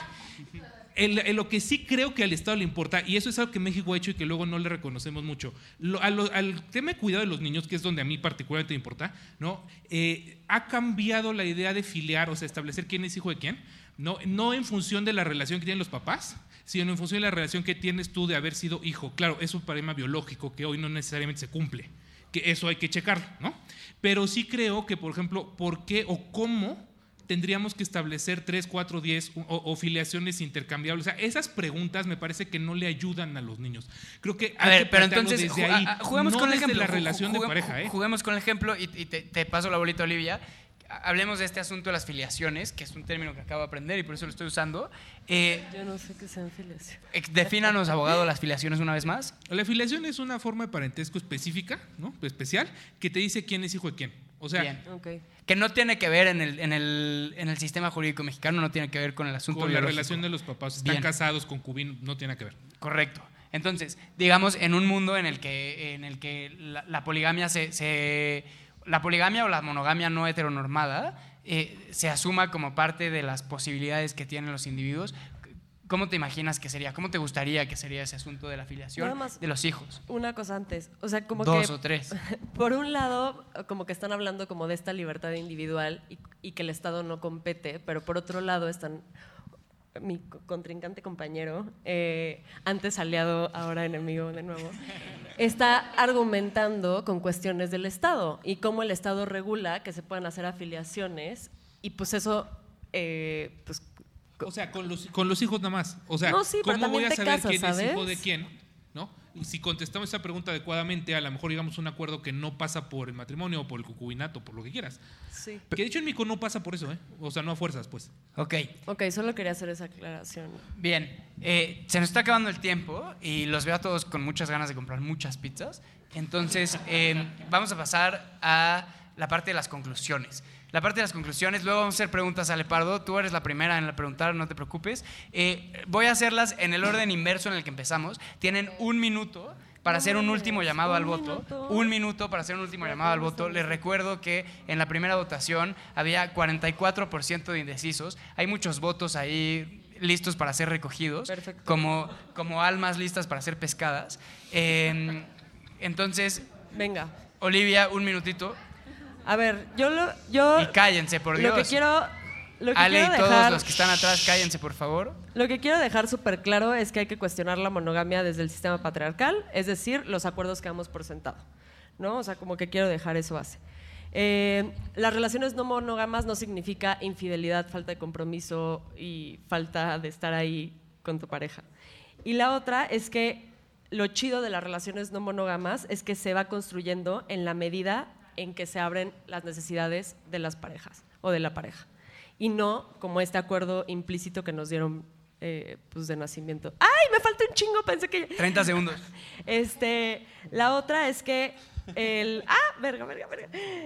[SPEAKER 5] el- el- lo que sí creo que al Estado le importa, y eso es algo que México ha hecho y que luego no le reconocemos mucho, lo- a lo- al tema de cuidado de los niños, que es donde a mí particularmente me importa, ¿no? Eh, ha cambiado la idea de filiar, o sea, establecer quién es hijo de quién, no, no en función de la relación que tienen los papás, sino en función de la relación que tienes tú de haber sido hijo. Claro, es un paradigma biológico que hoy no necesariamente se cumple, que eso hay que checarlo, ¿no? Pero sí creo que, por ejemplo, ¿por qué o cómo tendríamos que establecer tres, cuatro, diez o, o filiaciones intercambiables? O sea, esas preguntas me parece que no le ayudan a los niños. Creo que
[SPEAKER 6] a
[SPEAKER 5] hay
[SPEAKER 6] ver,
[SPEAKER 5] que
[SPEAKER 6] pero
[SPEAKER 5] plantearlo
[SPEAKER 6] entonces
[SPEAKER 5] desde
[SPEAKER 6] ju-
[SPEAKER 5] ahí,
[SPEAKER 6] a- a- juguemos
[SPEAKER 5] no
[SPEAKER 6] con el
[SPEAKER 5] desde
[SPEAKER 6] ejemplo.
[SPEAKER 5] la relación
[SPEAKER 6] Juguemos-
[SPEAKER 5] de pareja, ¿eh?
[SPEAKER 6] Juguemos con el ejemplo y, y te, te paso la bolita, Olivia. Hablemos de este asunto de las filiaciones, que es un término que acabo de aprender y por eso lo estoy usando. Eh,
[SPEAKER 7] Yo no sé qué sean filiaciones.
[SPEAKER 6] ex- defínanos, abogado, las filiaciones una vez más.
[SPEAKER 5] La filiación es una forma de parentesco específica, ¿no? Especial, que te dice quién es hijo de quién. O sea,
[SPEAKER 6] Bien.
[SPEAKER 7] Ok.
[SPEAKER 6] Que no tiene que ver en el, en, el, en el sistema jurídico mexicano, no tiene que ver con el asunto
[SPEAKER 5] con la
[SPEAKER 6] biológico.
[SPEAKER 5] relación de los papás. Están
[SPEAKER 6] Bien.
[SPEAKER 5] casados, concubinos, no tiene que ver.
[SPEAKER 6] Correcto. Entonces, digamos, en un mundo en el que, en el que la, la poligamia se, se- la poligamia o la monogamia no heteronormada eh, se asuma como parte de las posibilidades que tienen los individuos, ¿cómo te imaginas que sería? ¿Cómo te gustaría que sería ese asunto de la filiación
[SPEAKER 7] Nada más.
[SPEAKER 6] de los hijos?
[SPEAKER 7] Una cosa antes, o sea, como
[SPEAKER 6] Dos
[SPEAKER 7] que
[SPEAKER 6] o tres.
[SPEAKER 7] por un lado, como que están hablando como de esta libertad individual y, y que el Estado no compete, pero por otro lado están mi co- contrincante compañero, eh, antes aliado, ahora enemigo de nuevo, está argumentando con cuestiones del Estado y cómo el Estado regula que se puedan hacer afiliaciones y pues eso, eh, pues
[SPEAKER 5] O sea, con los, con los hijos nada más. O sea,
[SPEAKER 7] No, sí, pero
[SPEAKER 5] ¿cómo voy
[SPEAKER 7] también
[SPEAKER 5] a
[SPEAKER 7] te
[SPEAKER 5] saber
[SPEAKER 7] casas,
[SPEAKER 5] quién es hijo
[SPEAKER 7] ¿sabes?
[SPEAKER 5] de quién? ¿No? Y si contestamos esa pregunta adecuadamente, a lo mejor llegamos a un acuerdo que no pasa por el matrimonio o por el concubinato, por lo que quieras.
[SPEAKER 7] sí.
[SPEAKER 5] Que de hecho en México no pasa por eso, ¿eh? O sea, no a fuerzas, pues.
[SPEAKER 6] Ok,
[SPEAKER 7] Ok, solo quería hacer esa aclaración.
[SPEAKER 6] bien. Eh, se nos está acabando el tiempo y los veo a todos con muchas ganas de comprar muchas pizzas. Entonces, eh, vamos a pasar a la parte de las conclusiones. La parte de las conclusiones, luego vamos a hacer preguntas a Lepardo. Tú eres la primera en la preguntar, no te preocupes. Eh, voy a hacerlas en el orden inverso en el que empezamos. Tienen un minuto para hacer un último llamado
[SPEAKER 7] un
[SPEAKER 6] al voto.
[SPEAKER 7] minuto.
[SPEAKER 6] Un minuto para hacer un último llamado al voto. Les recuerdo que en la primera votación había cuarenta y cuatro por ciento de indecisos. Hay muchos votos ahí listos para ser recogidos,
[SPEAKER 7] Perfecto.
[SPEAKER 6] como, como almas listas para ser pescadas. Eh, entonces,
[SPEAKER 7] Venga,
[SPEAKER 6] Olivia, un minutito.
[SPEAKER 7] a ver, yo lo, yo
[SPEAKER 6] Y cállense, por Dios.
[SPEAKER 7] lo que quiero, lo que
[SPEAKER 6] Ale y
[SPEAKER 7] quiero
[SPEAKER 6] todos
[SPEAKER 7] dejar,
[SPEAKER 6] los que están atrás, cállense, por favor.
[SPEAKER 7] lo que quiero dejar súper claro es que hay que cuestionar la monogamia desde el sistema patriarcal, es decir, los acuerdos que damos por sentado, ¿no? O sea, como que quiero dejar eso base. Eh, las relaciones no monógamas no significa infidelidad, falta de compromiso y falta de estar ahí con tu pareja. Y la otra es que lo chido de las relaciones no monógamas es que se va construyendo en la medida en que se abren las necesidades de las parejas o de la pareja. Y no como este acuerdo implícito que nos dieron eh, pues de nacimiento. ¡Ay, me falta un chingo! Pensé que...
[SPEAKER 6] treinta segundos.
[SPEAKER 7] Este, la otra es que el... ¡Ah! Verga, verga, verga.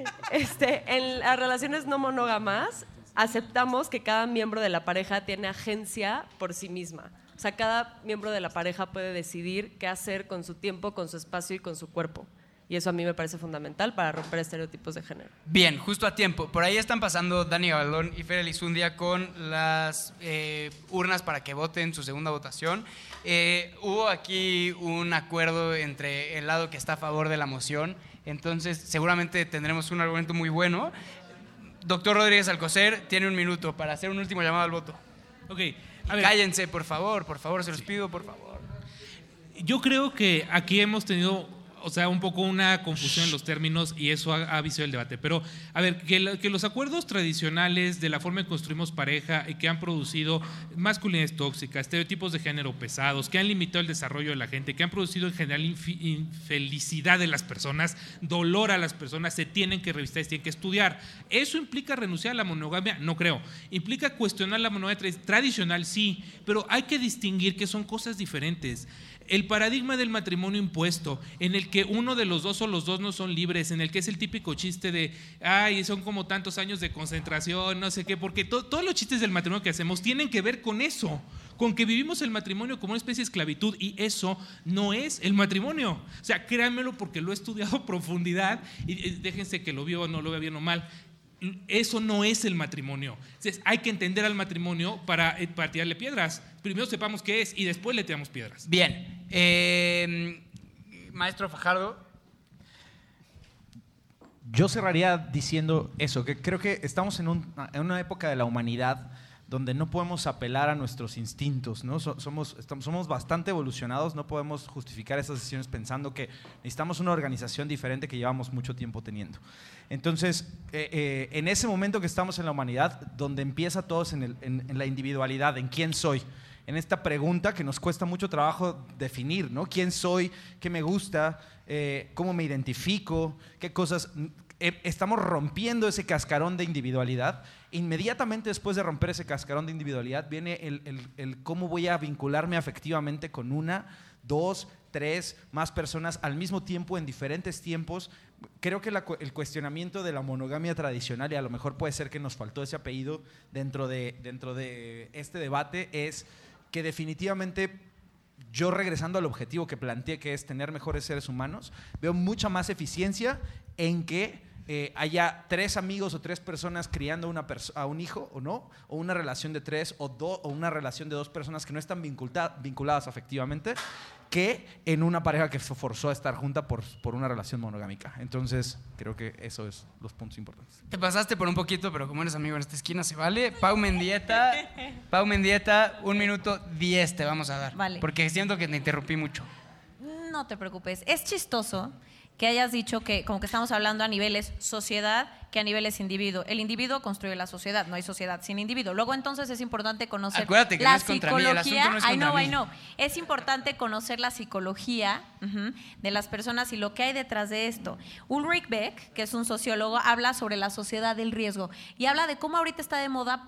[SPEAKER 7] Este, en las relaciones no monógamas aceptamos que cada miembro de la pareja tiene agencia por sí misma. O sea, cada miembro de la pareja puede decidir qué hacer con su tiempo, con su espacio y con su cuerpo. Y eso a mí me parece fundamental para romper estereotipos de género.
[SPEAKER 6] Bien, justo a tiempo. Por ahí están pasando Dani Gabaldón y Fer Elizundia con las eh, urnas para que voten su segunda votación. Eh, hubo aquí un acuerdo entre el lado que está a favor de la moción, entonces seguramente tendremos un argumento muy bueno. Doctor Rodríguez Alcocer tiene un minuto para hacer un último llamado al voto.
[SPEAKER 5] Ok,
[SPEAKER 6] Y
[SPEAKER 5] a ver,
[SPEAKER 6] cállense, por favor, por favor, se los pido, por favor.
[SPEAKER 5] yo creo que aquí hemos tenido, o sea, un poco una confusión en los términos y eso ha, ha viciado el debate. Pero, a ver, que, la- que los acuerdos tradicionales de la forma en que construimos pareja y que han producido masculinidades tóxicas, estereotipos de género pesados, que han limitado el desarrollo de la gente, que han producido en general infi- infelicidad de las personas, dolor a las personas, se tienen que revisar, se tienen que estudiar. ¿Eso implica renunciar a la monogamia? No creo. ¿Implica cuestionar la monogamia tra- tradicional? Sí, pero hay que distinguir que son cosas diferentes. El paradigma del matrimonio impuesto, en el que uno de los dos o los dos no son libres, en el que es el típico chiste de, ay, son como tantos años de concentración, no sé qué, porque to- todos los chistes del matrimonio que hacemos tienen que ver con eso, con que vivimos el matrimonio como una especie de esclavitud y eso no es el matrimonio. O sea, créanmelo porque lo he estudiado a profundidad y, y déjense que lo vio o no lo vea bien o mal. Eso no es el matrimonio. Entonces, hay que entender al matrimonio para, eh, para tirarle piedras. Primero sepamos qué es y después le tiramos piedras.
[SPEAKER 6] Bien, eh, maestro Fajardo.
[SPEAKER 4] Yo cerraría diciendo eso, que creo que estamos en, un- en una época de la humanidad
[SPEAKER 8] donde no podemos apelar a nuestros instintos, ¿no? So- somos, estamos, somos bastante evolucionados, no podemos justificar esas decisiones pensando que necesitamos una organización diferente que llevamos mucho tiempo teniendo. Entonces, eh, eh, en ese momento que estamos en la humanidad, donde empieza todos en, el, en, en la individualidad, en quién soy, en esta pregunta que nos cuesta mucho trabajo definir, ¿no? ¿Quién soy? ¿Qué me gusta? Eh, ¿Cómo me identifico? ¿Qué cosas? Eh, estamos rompiendo ese cascarón de individualidad. Inmediatamente después de romper ese cascarón de individualidad viene el, el, el cómo voy a vincularme afectivamente con una, dos, tres, más personas al mismo tiempo, en diferentes tiempos. Creo que la, el cuestionamiento de la monogamia tradicional, y a lo mejor puede ser que nos faltó ese apellido dentro de, dentro de este debate, es que definitivamente yo, regresando al objetivo que planteé, que es tener mejores seres humanos, veo mucha más eficiencia en que eh, haya tres amigos o tres personas criando una perso- a un hijo o no, o una relación de tres o, do- o una relación de dos personas que no están vinculta- vinculadas afectivamente, que en una pareja que se forzó a estar junta por, por una relación monogámica. Entonces, creo que eso es los puntos importantes.
[SPEAKER 6] Te pasaste por un poquito, pero como eres amigo en esta esquina, se vale. Pau Mendieta, Pau Mendieta, un minuto diez te vamos a dar.
[SPEAKER 3] Vale.
[SPEAKER 6] Porque siento que te interrumpí mucho.
[SPEAKER 3] No te preocupes. Es chistoso que hayas dicho que como que estamos hablando a niveles sociedad que a niveles individuo. El individuo construye la sociedad, no hay sociedad sin individuo. Luego entonces es importante conocer
[SPEAKER 6] Acuérdate que
[SPEAKER 3] la
[SPEAKER 6] no es contra mí, el
[SPEAKER 3] psicología.
[SPEAKER 6] asunto no es
[SPEAKER 3] I
[SPEAKER 6] contra
[SPEAKER 3] know,
[SPEAKER 6] mí.
[SPEAKER 3] I know. Es importante conocer la psicología uh-huh, de las personas y lo que hay detrás de esto. Ulrich Beck, que es un sociólogo, habla sobre la sociedad del riesgo y habla de cómo ahorita está de moda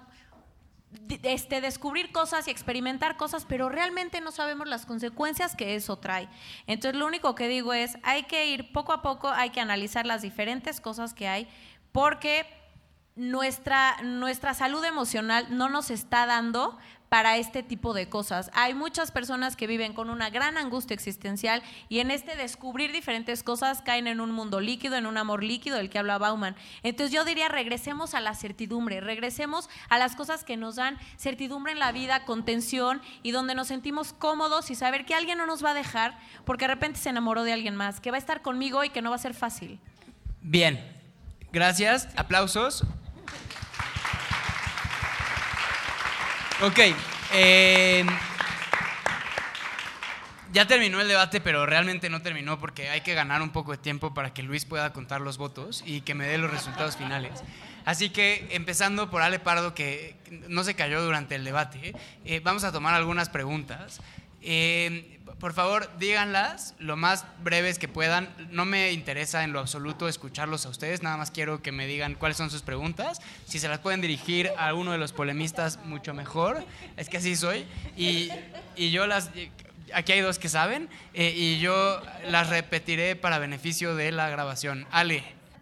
[SPEAKER 3] Este, descubrir cosas y experimentar cosas, pero realmente no sabemos las consecuencias que eso trae. Entonces lo único que digo es, hay que ir poco a poco, hay que analizar las diferentes cosas que hay, porque nuestra, nuestra salud emocional no nos está dando para este tipo de cosas. Hay muchas personas que viven con una gran angustia existencial y en este descubrir diferentes cosas caen en un mundo líquido, en un amor líquido del que habla Bauman. Entonces yo diría, regresemos a la certidumbre, regresemos a las cosas que nos dan certidumbre en la vida, contención y donde nos sentimos cómodos y saber que alguien no nos va a dejar porque de repente se enamoró de alguien más, que va a estar conmigo y que no va a ser fácil.
[SPEAKER 6] Bien, gracias, aplausos. Ok, eh, ya terminó el debate, pero realmente no terminó porque hay que ganar un poco de tiempo para que Luis pueda contar los votos y que me dé los resultados finales. Así que, empezando por Ale Pardo, que no se cayó durante el debate, eh, vamos a tomar algunas preguntas. Eh, por favor, díganlas lo más breves que puedan. No me interesa en lo absoluto escucharlos a ustedes, nada más quiero que me digan cuáles son sus preguntas. Si se las pueden dirigir a uno de los polemistas, mucho mejor. Es que así soy. Y, y yo las... Aquí hay dos que saben, eh, y yo las repetiré para beneficio de la grabación. Ale.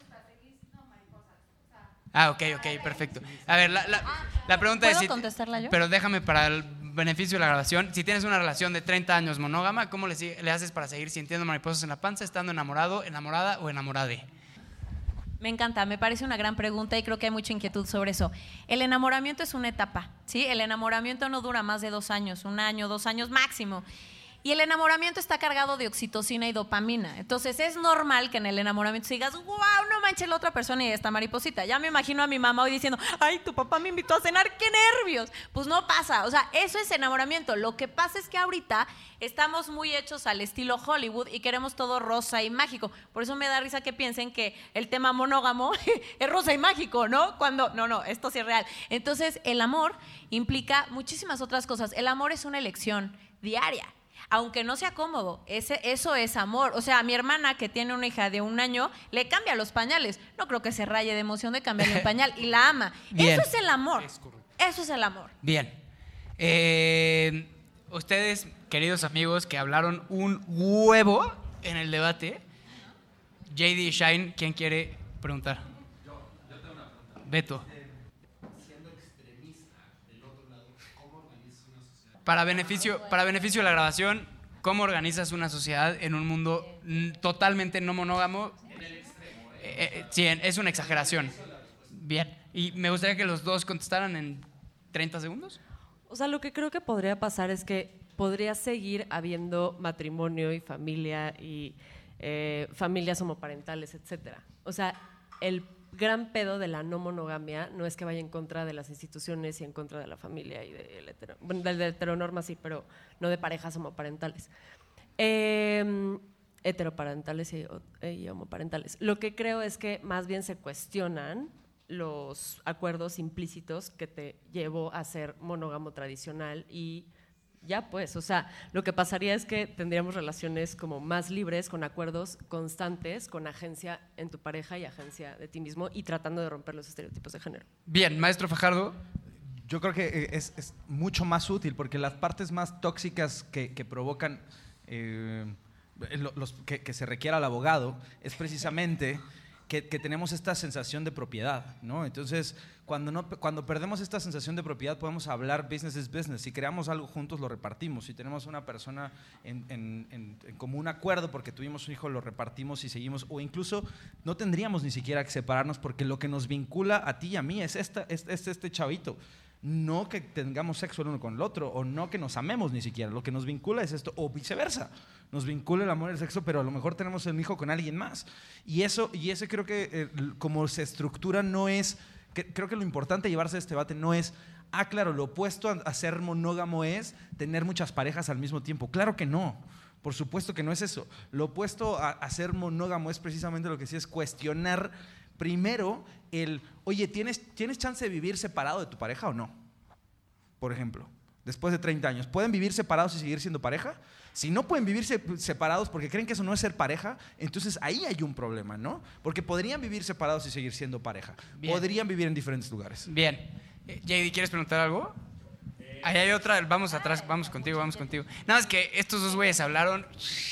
[SPEAKER 6] Ah, ok, ok, perfecto. A ver, la, la, la pregunta
[SPEAKER 3] ¿Puedo
[SPEAKER 6] es... Si,
[SPEAKER 3] contestarla yo?
[SPEAKER 6] Pero déjame para el beneficio de la grabación. Si tienes una relación de treinta años monógama, ¿cómo le, le haces para seguir sintiendo mariposas en la panza, estando enamorado, enamorada o enamorade?
[SPEAKER 3] Me encanta, me parece una gran pregunta y creo que hay mucha inquietud sobre eso. El enamoramiento es una etapa, ¿sí? El enamoramiento no dura más de dos años, un año, dos años máximo. Y el enamoramiento está cargado de oxitocina y dopamina. Entonces es normal que en el enamoramiento digas, wow, no manches la otra persona y esta mariposita. Ya me imagino a mi mamá hoy diciendo, ay, tu papá me invitó a cenar, qué nervios. Pues no pasa, o sea, eso es enamoramiento. Lo que pasa es que ahorita estamos muy hechos al estilo Hollywood y queremos todo rosa y mágico. Por eso me da risa que piensen que el tema monógamo es rosa y mágico, ¿no? Cuando, no, no, esto sí es real. Entonces el amor implica muchísimas otras cosas. El amor es una elección diaria. Aunque no sea cómodo, ese, eso es amor. O sea, a mi hermana que tiene una hija de un año, le cambia los pañales. No creo que se raye de emoción de cambiarle un pañal y la ama.
[SPEAKER 6] Bien.
[SPEAKER 3] Eso es el amor. Eso es el amor.
[SPEAKER 6] Bien. Eh, ustedes, queridos amigos, que hablaron un huevo en el debate. J D Shine, ¿quién quiere preguntar?
[SPEAKER 8] Yo, yo tengo una pregunta.
[SPEAKER 6] Beto.
[SPEAKER 8] Eh, siendo extremista del otro lado, ¿cómo organizas una sociedad?
[SPEAKER 6] Para beneficio, para beneficio de la grabación, ¿cómo organizas una sociedad en un mundo mm, totalmente no monógamo? En el extremo. Eh, eh, sí, es una exageración. Bien. Y me gustaría que los dos contestaran en treinta segundos.
[SPEAKER 7] O sea, lo que creo que podría pasar es que podría seguir habiendo matrimonio y familia y eh, familias homoparentales, etcétera. O sea, el gran pedo de la no monogamia no es que vaya en contra de las instituciones y en contra de la familia y del hetero, bueno, del de heteronorma sí, pero no de parejas homoparentales. Eh, heteroparentales y, y homoparentales. Lo que creo es que más bien se cuestionan los acuerdos implícitos que te llevó a ser monógamo tradicional y ya pues, o sea, lo que pasaría es que tendríamos relaciones como más libres, con acuerdos constantes, con agencia en tu pareja y agencia de ti mismo y tratando de romper los estereotipos de género.
[SPEAKER 6] Bien, maestro Fajardo.
[SPEAKER 8] Yo creo que es, es mucho más útil porque las partes más tóxicas que, que provocan eh, los, que, que se requiera al abogado es precisamente que, que tenemos esta sensación de propiedad, ¿no? Entonces, cuando, no, cuando perdemos esta sensación de propiedad podemos hablar business is business. Si creamos algo juntos lo repartimos. Si tenemos una persona en, en, en, en común acuerdo porque tuvimos un hijo lo repartimos y seguimos. O incluso no tendríamos ni siquiera que separarnos porque lo que nos vincula a ti y a mí es, esta, es, es este chavito. No que tengamos sexo el uno con el otro o no que nos amemos ni siquiera. Lo que nos vincula es esto o viceversa. Nos vincula el amor y el sexo, pero a lo mejor tenemos un hijo con alguien más. Y eso, y ese creo que eh, como se estructura no es, que, creo que lo importante de llevarse a este debate no es, ah, claro, lo opuesto a, a ser monógamo es tener muchas parejas al mismo tiempo. Claro que no. Por supuesto que no es eso. Lo opuesto a, a ser monógamo es precisamente lo que sí es cuestionar primero el, oye, ¿tienes, ¿tienes chance de vivir separado de tu pareja o no? Por ejemplo, después de treinta años, ¿pueden vivir separados y seguir siendo pareja? Si no pueden vivir separados porque creen que eso no es ser pareja, entonces ahí hay un problema, ¿no? Porque podrían vivir separados y seguir siendo pareja. Bien. Podrían vivir en diferentes lugares.
[SPEAKER 6] Bien. Eh, J D, ¿quieres preguntar algo? Eh, Ahí hay otra, vamos atrás, vamos contigo, vamos contigo. Nada más que estos dos güeyes hablaron.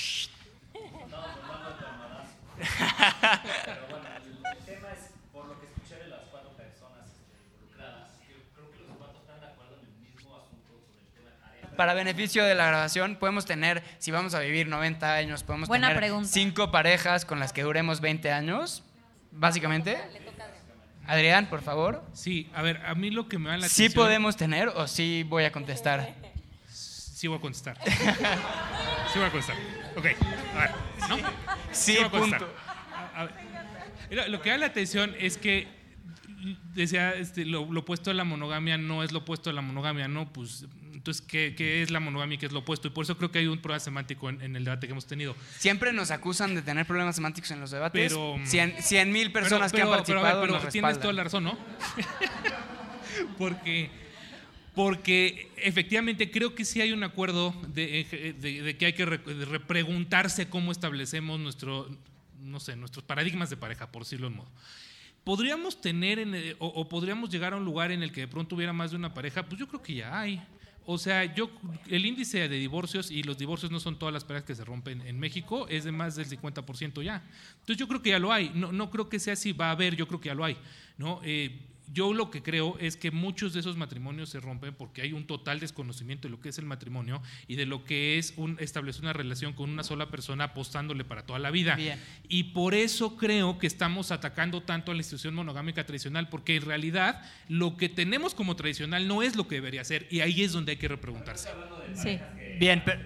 [SPEAKER 6] Para beneficio de la grabación, podemos tener, si vamos a vivir noventa años, podemos
[SPEAKER 3] Buena
[SPEAKER 6] tener
[SPEAKER 3] pregunta.
[SPEAKER 6] cinco parejas con las que duremos veinte años, básicamente. Adrián, por favor.
[SPEAKER 5] Sí, a ver, a mí lo que me da la
[SPEAKER 6] ¿Sí
[SPEAKER 5] atención...
[SPEAKER 6] podemos tener o sí voy a contestar?
[SPEAKER 5] Sí voy a contestar. Sí voy a contestar. Ok, a ver, ¿no?
[SPEAKER 6] Sí,
[SPEAKER 5] voy a contestar.
[SPEAKER 6] punto.
[SPEAKER 5] A- a ver. Mira, lo que da la atención es que decía, este, lo, lo opuesto a la monogamia no es lo opuesto a la monogamia, ¿no? Pues, entonces, ¿qué, qué es la monogamia y qué es lo opuesto? Y por eso creo que hay un problema semántico en, en el debate que hemos tenido.
[SPEAKER 6] Siempre nos acusan de tener problemas semánticos en los debates.
[SPEAKER 5] Pero,
[SPEAKER 6] cien mil personas
[SPEAKER 5] pero,
[SPEAKER 6] que han
[SPEAKER 5] pero,
[SPEAKER 6] participado
[SPEAKER 5] pero,
[SPEAKER 6] nos
[SPEAKER 5] pero tienes
[SPEAKER 6] respaldan.
[SPEAKER 5] toda la razón, ¿no? porque, porque efectivamente creo que sí hay un acuerdo de, de, de que hay que re, de repreguntarse cómo establecemos nuestro, no sé, nuestros paradigmas de pareja, por decirlo de un modo. ¿Podríamos tener en el, o, o podríamos llegar a un lugar en el que de pronto hubiera más de una pareja? Pues yo creo que ya hay. O sea, yo, el índice de divorcios, y los divorcios no son todas las parejas que se rompen en México, es de más del cincuenta por ciento ya. Entonces yo creo que ya lo hay. No, no creo que sea así, va a haber, yo creo que ya lo hay, ¿no? Eh, yo lo que creo es que muchos de esos matrimonios se rompen porque hay un total desconocimiento de lo que es el matrimonio y de lo que es un, establecer una relación con una sola persona apostándole para toda la vida.
[SPEAKER 6] Bien.
[SPEAKER 5] Y por eso creo que estamos atacando tanto a la institución monogámica tradicional, porque en realidad lo que tenemos como tradicional no es lo que debería ser, y ahí es donde hay que repreguntarse.
[SPEAKER 3] Sí.
[SPEAKER 6] Bien, pero,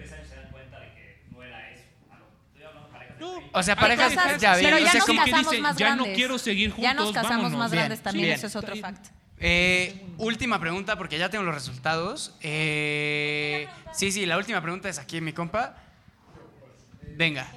[SPEAKER 5] No,
[SPEAKER 6] o sea,
[SPEAKER 5] hay
[SPEAKER 6] parejas
[SPEAKER 5] parejas
[SPEAKER 6] ya
[SPEAKER 5] que
[SPEAKER 6] bien,
[SPEAKER 3] pero
[SPEAKER 6] yo
[SPEAKER 3] ya
[SPEAKER 6] sé
[SPEAKER 3] nos
[SPEAKER 6] cómo-
[SPEAKER 5] que
[SPEAKER 3] casamos
[SPEAKER 5] dicen,
[SPEAKER 3] más
[SPEAKER 5] ya no
[SPEAKER 3] grandes.
[SPEAKER 5] quiero seguir
[SPEAKER 3] Ya nos
[SPEAKER 5] juntos,
[SPEAKER 3] casamos
[SPEAKER 5] vámonos.
[SPEAKER 3] más
[SPEAKER 6] Bien,
[SPEAKER 3] grandes también,
[SPEAKER 6] bien.
[SPEAKER 3] eso es otro fact.
[SPEAKER 6] Eh, última pregunta, porque ya tengo los resultados. Eh, sí, sí, la última pregunta es aquí, mi compa. Venga.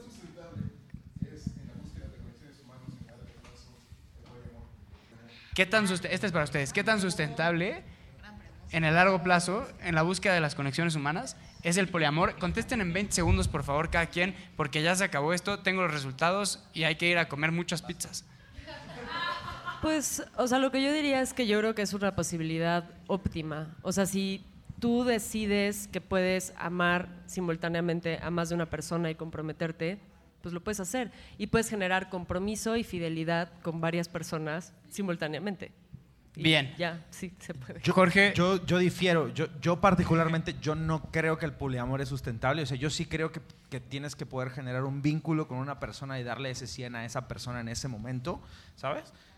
[SPEAKER 6] ¿Qué tan sust- Esta es para ustedes. ¿Qué tan sustentable en el largo plazo, en la búsqueda de las conexiones humanas, es el poliamor? Contesten en veinte segundos, por favor, cada quien, porque ya se acabó esto, tengo los resultados y hay que ir a comer muchas pizzas.
[SPEAKER 7] Pues, o sea, lo que yo diría es que yo creo que es una posibilidad óptima. O sea, si tú decides que puedes amar simultáneamente a más de una persona y comprometerte, pues lo puedes hacer. Y puedes generar compromiso y fidelidad con varias personas simultáneamente. Y
[SPEAKER 6] Bien.
[SPEAKER 7] Ya, sí, se puede.
[SPEAKER 8] Yo,
[SPEAKER 6] Jorge.
[SPEAKER 8] Yo, yo difiero. Yo, yo particularmente, yo no creo que el poliamor es sustentable. O sea, yo sí creo que, que tienes que poder generar un vínculo con una persona y darle ese cien a esa persona en ese momento, ¿sabes?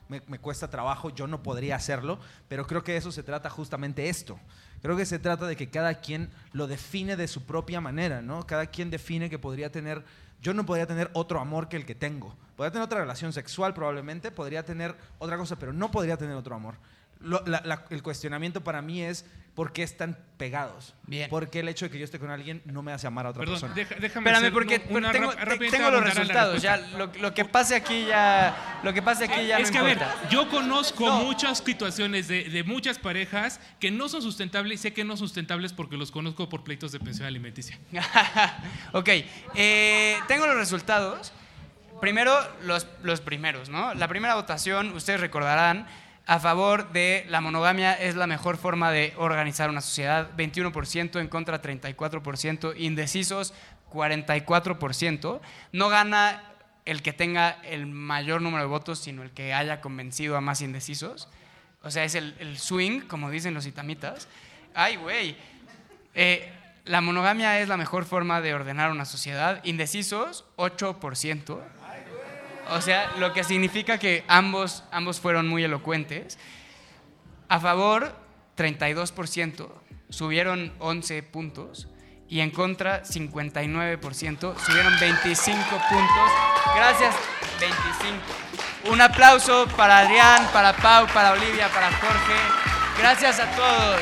[SPEAKER 8] me, me cuesta trabajo, yo no podría hacerlo, pero creo que de eso se trata justamente esto. Creo que se trata de que cada quien lo define de su propia manera, ¿no? Cada quien define que podría tener, yo no podría tener otro amor que el que tengo. Podría tener otra relación sexual probablemente, podría tener otra cosa, pero no podría tener otro amor. Lo, la, la, el cuestionamiento para mí es ¿por qué están pegados?
[SPEAKER 6] Bien.
[SPEAKER 8] ¿Por qué el hecho de que yo esté con alguien no me hace amar a otra
[SPEAKER 5] Perdón,
[SPEAKER 8] persona?
[SPEAKER 5] deja- déjame
[SPEAKER 6] Espérame,
[SPEAKER 5] hacer
[SPEAKER 6] porque
[SPEAKER 5] una- una
[SPEAKER 6] tengo,
[SPEAKER 5] rap-
[SPEAKER 6] te-
[SPEAKER 5] rápidamente
[SPEAKER 6] tengo los
[SPEAKER 5] abundar a la
[SPEAKER 6] resultados. Ya,
[SPEAKER 5] respuesta.
[SPEAKER 6] lo, lo que pase aquí ya, lo que pase aquí ya
[SPEAKER 5] es
[SPEAKER 6] no
[SPEAKER 5] que, a ver,
[SPEAKER 6] importa.
[SPEAKER 5] yo conozco
[SPEAKER 6] No.
[SPEAKER 5] muchas situaciones de, de muchas parejas que no son sustentables y sé que no son sustentables porque los conozco por pleitos de pensión alimenticia.
[SPEAKER 6] Ok, eh, tengo los resultados. Primero, los, los primeros, ¿no? La primera votación, ustedes recordarán, a favor de la monogamia es la mejor forma de organizar una sociedad, veintiuno por ciento, en contra treinta y cuatro por ciento, indecisos cuarenta y cuatro por ciento. No gana el que tenga el mayor número de votos, sino el que haya convencido a más indecisos. O sea, es el, el swing, como dicen los itamitas. Ay, güey. Eh, la monogamia es la mejor forma de ordenar una sociedad. Indecisos, ocho por ciento. O sea, lo que significa que ambos, ambos fueron muy elocuentes. A favor, treinta y dos por ciento, subieron once puntos. Y en contra, cincuenta y nueve por ciento, subieron veinticinco puntos. Gracias, veinticinco. Un aplauso para Adrián, para Pau, para Olivia, para Jorge. Gracias a todos.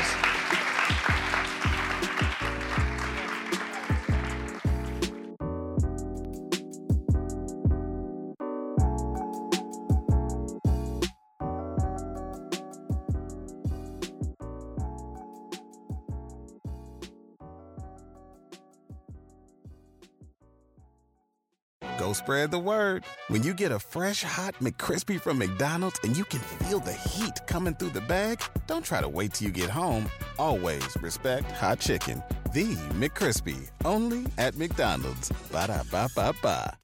[SPEAKER 1] Go spread the word. When you get a fresh hot McCrispy from McDonald's and you can feel the heat coming through the bag, don't try to wait till you get home. Always respect hot chicken. The McCrispy, only at McDonald's. Ba-da-ba-ba-ba.